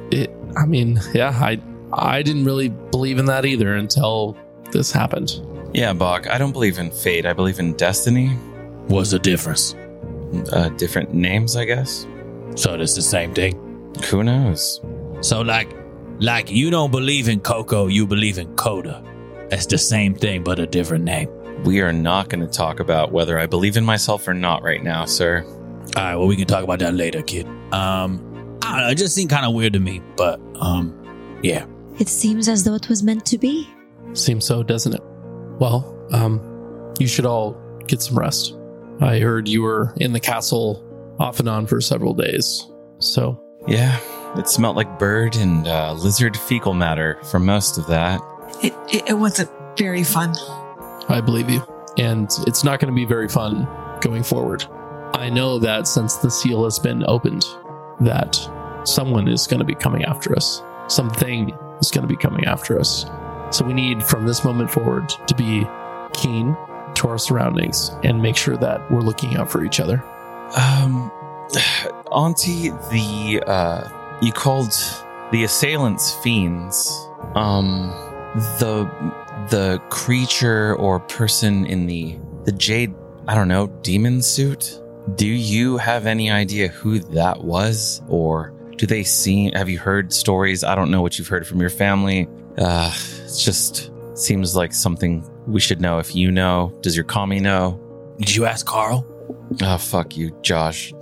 I mean, yeah, I didn't really believe in that either until this happened. Yeah, Bach, I don't believe in fate. I believe in destiny. What's the difference? Different names, I guess. So it's the same thing. Who knows? So like you don't believe in Coco, you believe in Coda. That's the same thing, but a different name. We are not going to talk about whether I believe in myself or not right now, sir. All right. Well, we can talk about that later, kid. I don't know. It just seemed kind of weird to me, but yeah. It seems as though it was meant to be. Seems so, doesn't it? Well, you should all get some rest. I heard you were in the castle off and on for several days. So, Yeah, it smelled like bird and lizard fecal matter for most of that. It wasn't very fun. I believe you. And it's not going to be very fun going forward. I know that since the seal has been opened, that someone is going to be coming after us. Something is going to be coming after us. So we need, from this moment forward, to be keen to our surroundings and make sure that we're looking out for each other. Auntie, you called the assailants fiends. The creature or person in the jade, I don't know, demon suit. Do you have any idea who that was? Or do they have you heard stories? I don't know what you've heard from your family. It just seems like something we should know. If you know, does your commie know? Did you ask Carl? Oh, fuck you, Josh.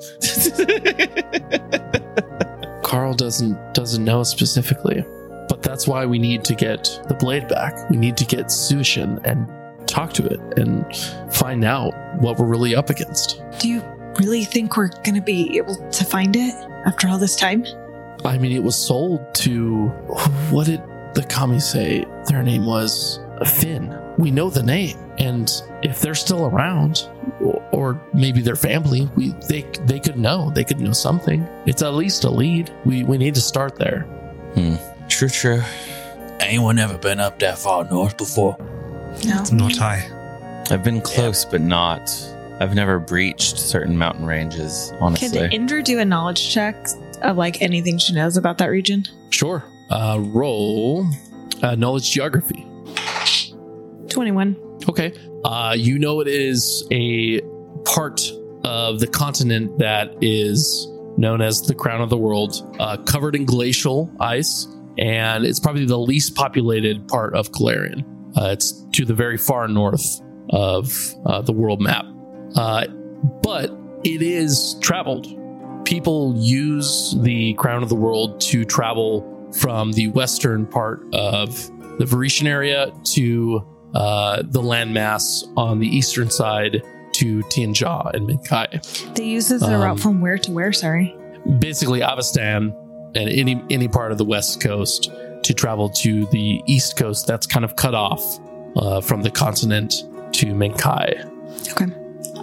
Carl doesn't know specifically, but that's why we need to get the blade back. We need to get Sushin and talk to it and find out what we're really up against. Do you really think we're going to be able to find it after all this time? I mean, it was sold to, what did the kami say their name was? Finn. We know the name, and if they're still around, or maybe their family, they could know. They could know something. It's at least a lead. We need to start there. True. Anyone ever been up that far north before? No. Not I. I've been close, but not. I've never breached certain mountain ranges, honestly. Can Indra do a knowledge check of like anything she knows about that region? Sure. Roll knowledge geography. 21. Okay. You know it is a part of the continent that is known as the Crown of the World, covered in glacial ice, and it's probably the least populated part of Galarian. It's to the very far north of the world map. but it is traveled. People use the Crown of the World to travel from the western part of the Varetian area to the landmass on the eastern side to Tianjia and Minkai. They use this as a route from where to where? Sorry. Basically, Avestan and any part of the west coast to travel to the east coast that's kind of cut off from the continent to Minkai. Okay.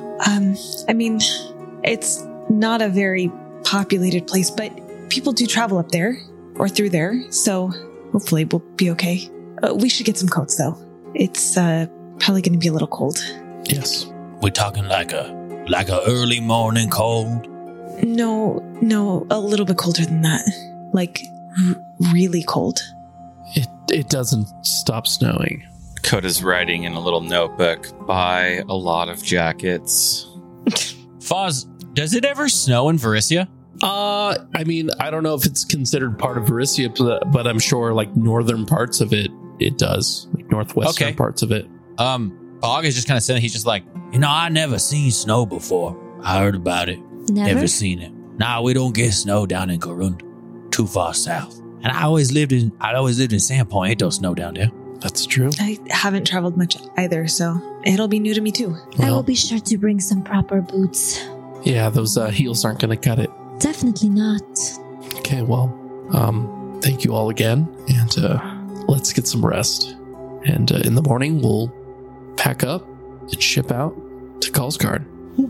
I mean, it's not a very populated place, but people do travel up there or through there, so hopefully we'll be okay. We should get some coats, though. It's probably going to be a little cold. Yes. We're talking like a early morning cold. No, a little bit colder than that. Like really cold. It doesn't stop snowing. Coda's writing in a little notebook, buy a lot of jackets. Foz, does it ever snow in Varisia? I mean, I don't know if it's considered part of Varisia, but I'm sure like northern parts of it does. Like northwestern parts of it. Bog is just kind of saying, he's just like, I never seen snow before. I heard about it. Never seen it. Nah, we don't get snow down in Karund. Too far south. And I always lived in Sandpoint. It don't snow down there. That's true. I haven't traveled much either, so it'll be new to me too. I will be sure to bring some proper boots. Yeah, those heels aren't going to cut it. Definitely not. Okay, well, thank you all again, and let's get some rest. And in the morning, we'll pack up and ship out to Kalsgard.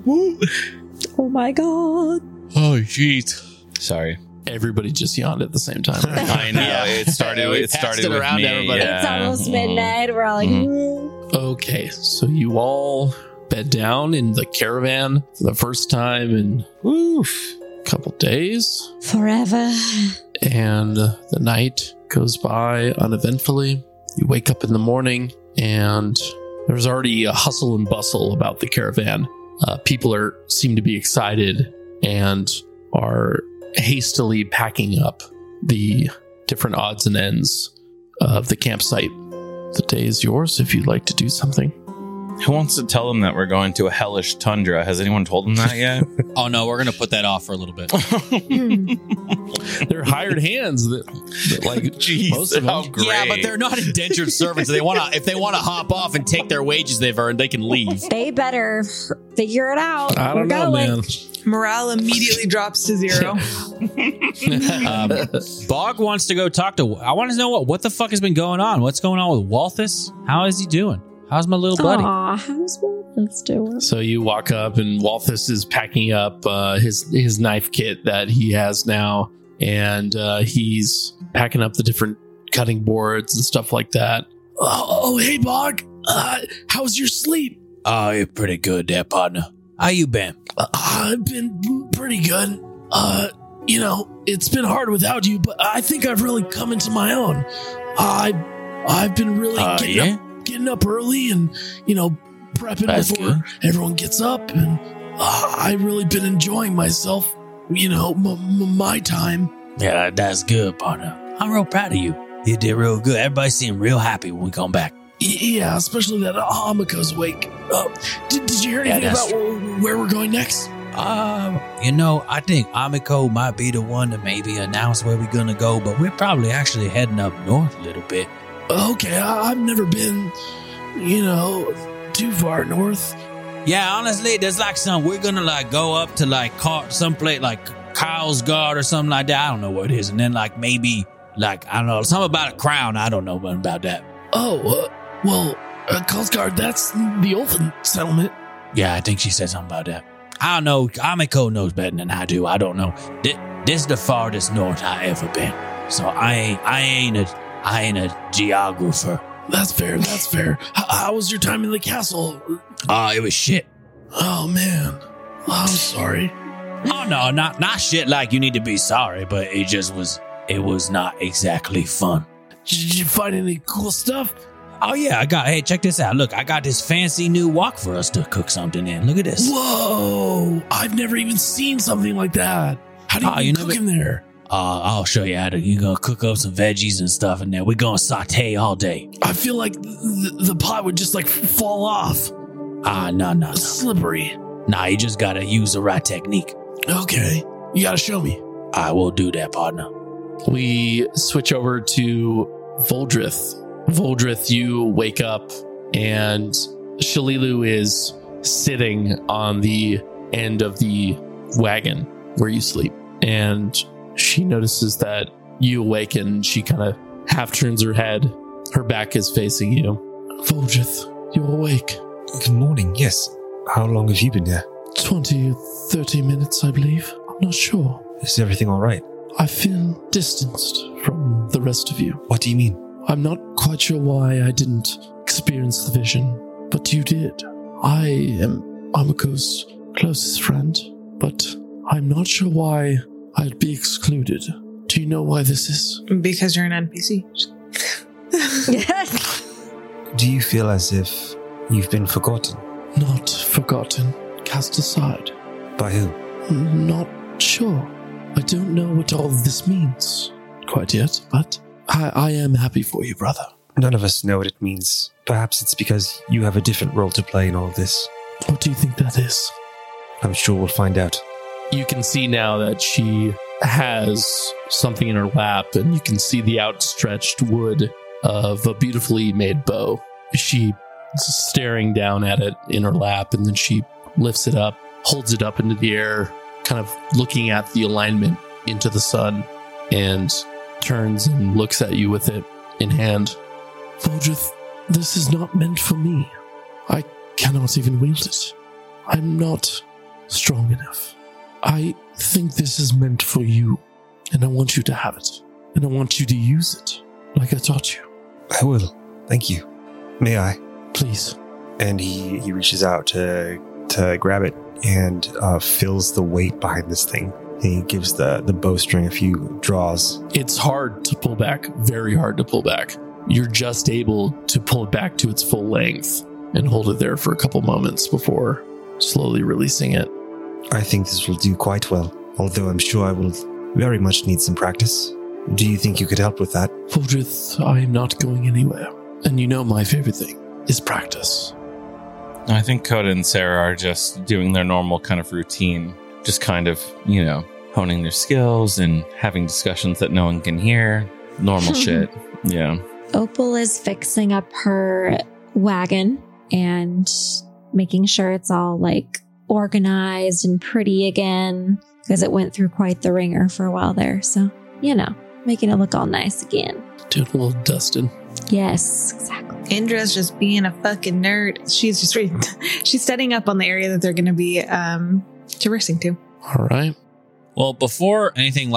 Oh my god. Oh, jeez. Sorry. Everybody just yawned at the same time. I know. Yeah. It started with around me. everybody. It's almost midnight. We're all like, Okay, so you all bed down in the caravan for the first time in a couple days. forever. And the night goes by uneventfully. You wake up in the morning, and there's already a hustle and bustle about the caravan. People seem to be excited and are hastily packing up the different odds and ends of the campsite. The day is yours if you'd like to do something. Who wants to tell them that we're going to a hellish tundra? Has anyone told them that yet? Oh, no, we're going to put that off for a little bit. They're hired hands that like Jeez, most of them. Yeah, but they're not indentured servants. If they want to hop off and take their wages they've earned, they can leave. They better figure it out. I don't know, man. Morale immediately drops to 0. Bog wants to go talk to... I want to know what the fuck has been going on. What's going on with Walthus? How is he doing? How's my little buddy? Aw, how's Walthus doing? So you walk up, and Walthus is packing up his knife kit that he has now, and he's packing up the different cutting boards and stuff like that. Oh, hey, Bog. How's your sleep? Oh, you're pretty good there, partner. How you been? I've been pretty good. It's been hard without you, but I think I've really come into my own. I've been really getting up early and, prepping That's before good. everyone gets up. And I've really been enjoying myself, my time. Yeah, that's good, partner. I'm real proud of you. You did real good. Everybody seemed real happy when we come back. Yeah, especially that Hamiko's wake. Did you hear anything about where we're going next? I think Amiko might be the one to maybe announce where we're gonna go, but we're probably actually heading up north a little bit. Okay, I've never been, too far north. Yeah, honestly, there's we're gonna go up to someplace like Carlsgard or something like that. I don't know what it is, and then maybe I don't know, something about a crown. I don't know about that. Oh, Carlsgard, that's the Olfen settlement. Yeah, I think she said something about that. I don't know. Amiko knows better than I do. I don't know. This is the farthest north I ever been, so I ain't a geographer. That's fair. How was your time in the castle? It was shit. Oh, man. I'm sorry. Oh, no, not shit like you need to be sorry, but it was not exactly fun. Did you find any cool stuff? Oh, yeah, hey, check this out. Look, I got this fancy new wok for us to cook something in. Look at this. Whoa, I've never even seen something like that. How do you cook in there? I'll show you how to. You're going to cook up some veggies and stuff in there. We're going to saute all day. I feel like the pot would just fall off. No. Slippery. Nah, you just gotta use the right technique. Okay, you gotta show me. I will do that, partner. We switch over to Voldrith. Voldrith, you wake up and Shalilu is sitting on the end of the wagon where you sleep. And she notices that you awaken. She kind of half turns her head. Her back is facing you. Voldrith, you're awake. Good morning. Yes. How long have you been here? 20, 30 minutes, I believe. I'm not sure. Is everything all right? I feel distanced from the rest of you. What do you mean? I'm not quite sure why I didn't experience the vision, but you did. I am Amako's closest friend, but I'm not sure why I'd be excluded. Do you know why this is? Because you're an NPC. Do you feel as if you've been forgotten? Not forgotten. Cast aside. By who? Not sure. I don't know what all of this means quite yet, but I am happy for you, brother. None of us know what it means. Perhaps it's because you have a different role to play in all of this. What do you think that is? I'm sure we'll find out. You can see now that she has something in her lap, and you can see the outstretched wood of a beautifully made bow. She's staring down at it in her lap, and then she lifts it up, holds it up into the air, kind of looking at the alignment into the sun, and turns and looks at you with it in hand. Voldrith, this is not meant for me. I cannot even wield it. I'm not strong enough. I think this is meant for you, and I want you to have it, and I want you to use it, like I taught you. I will. Thank you. May I? Please. And he reaches out to grab it and feels the weight behind this thing. He gives the bowstring a few draws. It's hard to pull back, very hard to pull back. You're just able to pull it back to its full length and hold it there for a couple moments before slowly releasing it. I think this will do quite well, although I'm sure I will very much need some practice. Do you think you could help with that? Voldrith, I am not going anywhere. And you know my favorite thing is practice. I think Coda and Sarah are just doing their normal kind of routine, just kind of, honing their skills and having discussions that no one can hear. Normal shit. Yeah. Opal is fixing up her wagon and making sure it's all organized and pretty again, because it went through quite the ringer for a while there. So, making it look all nice again. Doing a little dusting. Yes, exactly. Indra's just being a fucking nerd. She's just she's setting up on the area that they're going to be traversing to. All right. Well, before anything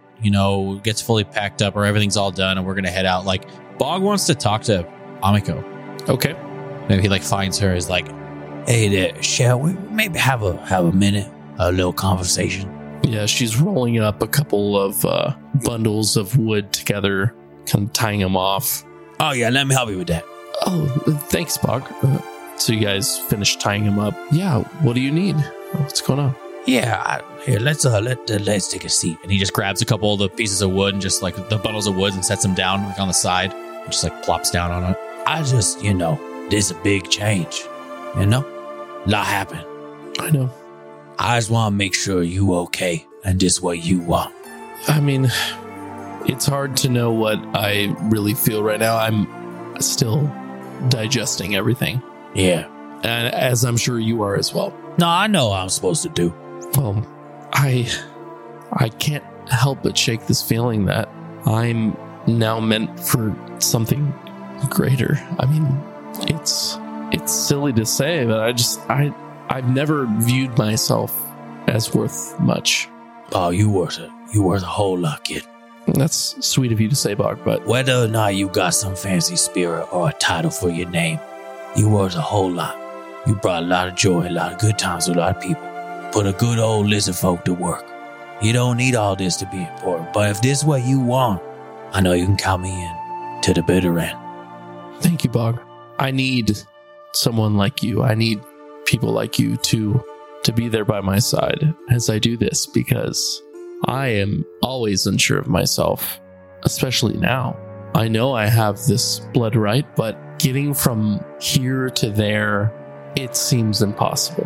gets fully packed up or everything's all done and we're going to head out, Bog wants to talk to Amiko. Okay. Maybe he finds her as hey there, shall we maybe have a minute, a little conversation? Yeah, she's rolling up a couple of bundles of wood together, kind of tying them off. Oh yeah, let me help you with that. Oh, thanks, Bog. So you guys finish tying them up. Yeah, what do you need? What's going on? Yeah, here, let's take a seat. And he just grabs a couple of the pieces of wood and just the bundles of wood and sets them down on the side. And just plops down on it. I just, this is a big change. A lot happened. I know. I just want to make sure you okay and this what you want. I mean, it's hard to know what I really feel right now. I'm still digesting everything. Yeah. And as I'm sure you are as well. No, I know what I'm supposed to do. Well, I can't help but shake this feeling that I'm now meant for something greater. I mean, it's silly to say, but I've never viewed myself as worth much. Oh, you worth a whole lot, kid. That's sweet of you to say, Bog, but whether or not you got some fancy spirit or a title for your name, you worth a whole lot. You brought a lot of joy, a lot of good times to a lot of people. Put a good old lizard folk to work. You don't need all this to be important, but if this is what you want, I know you can count me in to the bitter end. Thank you, Bog. I need someone like you. I need people like you to be there by my side as I do this, because I am always unsure of myself, especially now. I know I have this blood right, but getting from here to there, it seems impossible.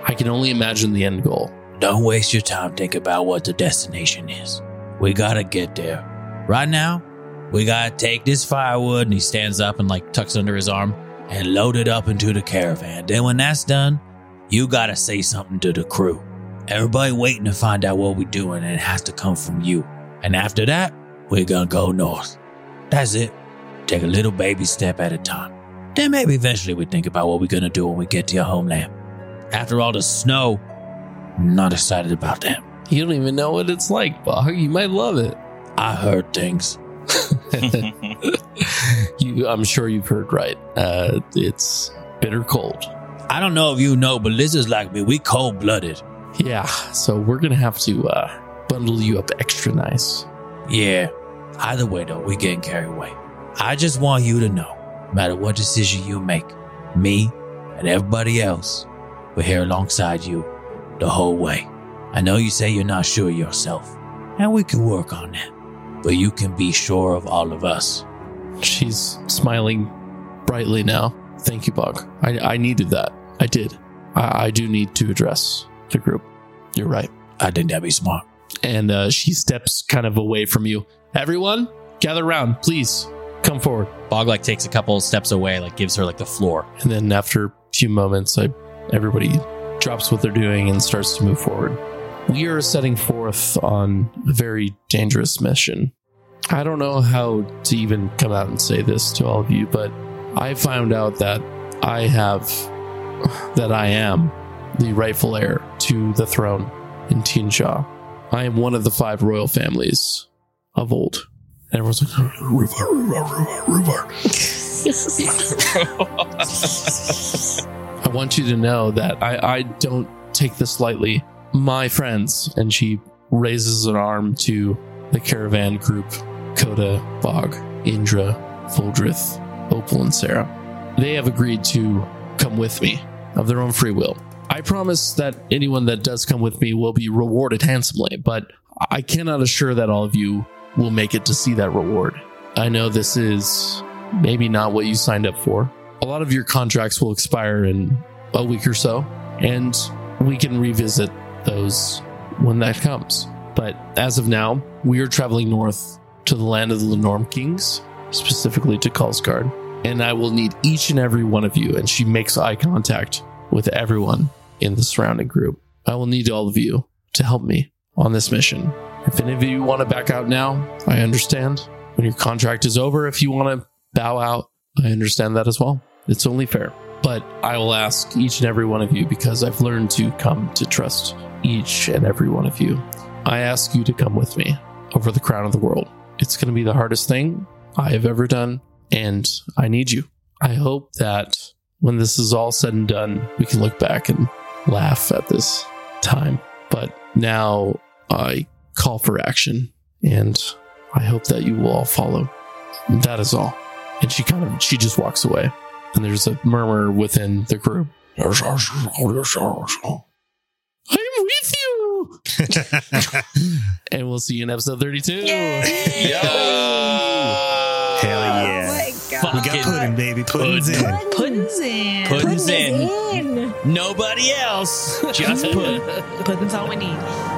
I can only imagine the end goal. Don't waste your time thinking about what the destination is. We gotta get there. Right now, we gotta take this firewood, and he stands up and like tucks it under his arm, and load it up into the caravan. Then when that's done, you gotta say something to the crew. Everybody waiting to find out what we're doing, and it has to come from you. And after that, we're gonna go north. That's it. Take a little baby step at a time. Then maybe eventually we think about what we're gonna do when we get to your homeland. After all the snow, I'm not excited about that. You don't even know what it's like, Bog. You might love it. I heard things. I'm sure you've heard right. It's bitter cold. I don't know if you know, but lizards like me, we cold-blooded. Yeah, so we're going to have to bundle you up extra nice. Yeah. Either way, though, we're getting carried away. I just want you to know, no matter what decision you make, me and everybody else, we're here alongside you the whole way. I know you say you're not sure yourself, and we can work on that. But you can be sure of all of us. She's smiling brightly now. Thank you, Bog. I needed that. I did. I do need to address the group. You're right. I think that'd be smart. And she steps kind of away from you. Everyone, gather around. Please, come forward. Bog like takes a couple steps away, like gives her like the floor. And then after a few moments, everybody drops what they're doing and starts to move forward. We are setting forth on a very dangerous mission. I don't know how to even come out and say this to all of you, but I found out that I am the rightful heir to the throne in Tianxia. I am one of the 5 royal families of old. And everyone's like, Ruvar. I want you to know that I don't take this lightly. My friends, and she raises an arm to the caravan group, Coda, Bog, Indra, Voldrith, Opal, and Sarah. They have agreed to come with me of their own free will. I promise that anyone that does come with me will be rewarded handsomely, but I cannot assure that all of you will make it to see that reward. I know this is maybe not what you signed up for. A lot of your contracts will expire in a week or so, and we can revisit those when that comes. But as of now, we are traveling north to the land of the Lenorm Kings, specifically to Kulsgard, and I will need each and every one of you, and she makes eye contact with everyone in the surrounding group. I will need all of you to help me on this mission. If any of you want to back out now, I understand. When your contract is over, if you want to bow out, I understand that as well. It's only fair. But I will ask each and every one of you, because I've learned to come to trust each and every one of you. I ask you to come with me over the crown of the world. It's going to be the hardest thing I have ever done, and I need you. I hope that when this is all said and done, we can look back and laugh at this time. But now I call for action, and I hope that you will all follow. And that is all. And she just walks away. And there's a murmur within the group. I'm with you. And we'll see you in episode 32. Hell yeah. Oh my God. We got pudding, baby. Pudding's in. Pudding's in. Pudding's in. Nobody else. Just pudding. Pudding's all we need.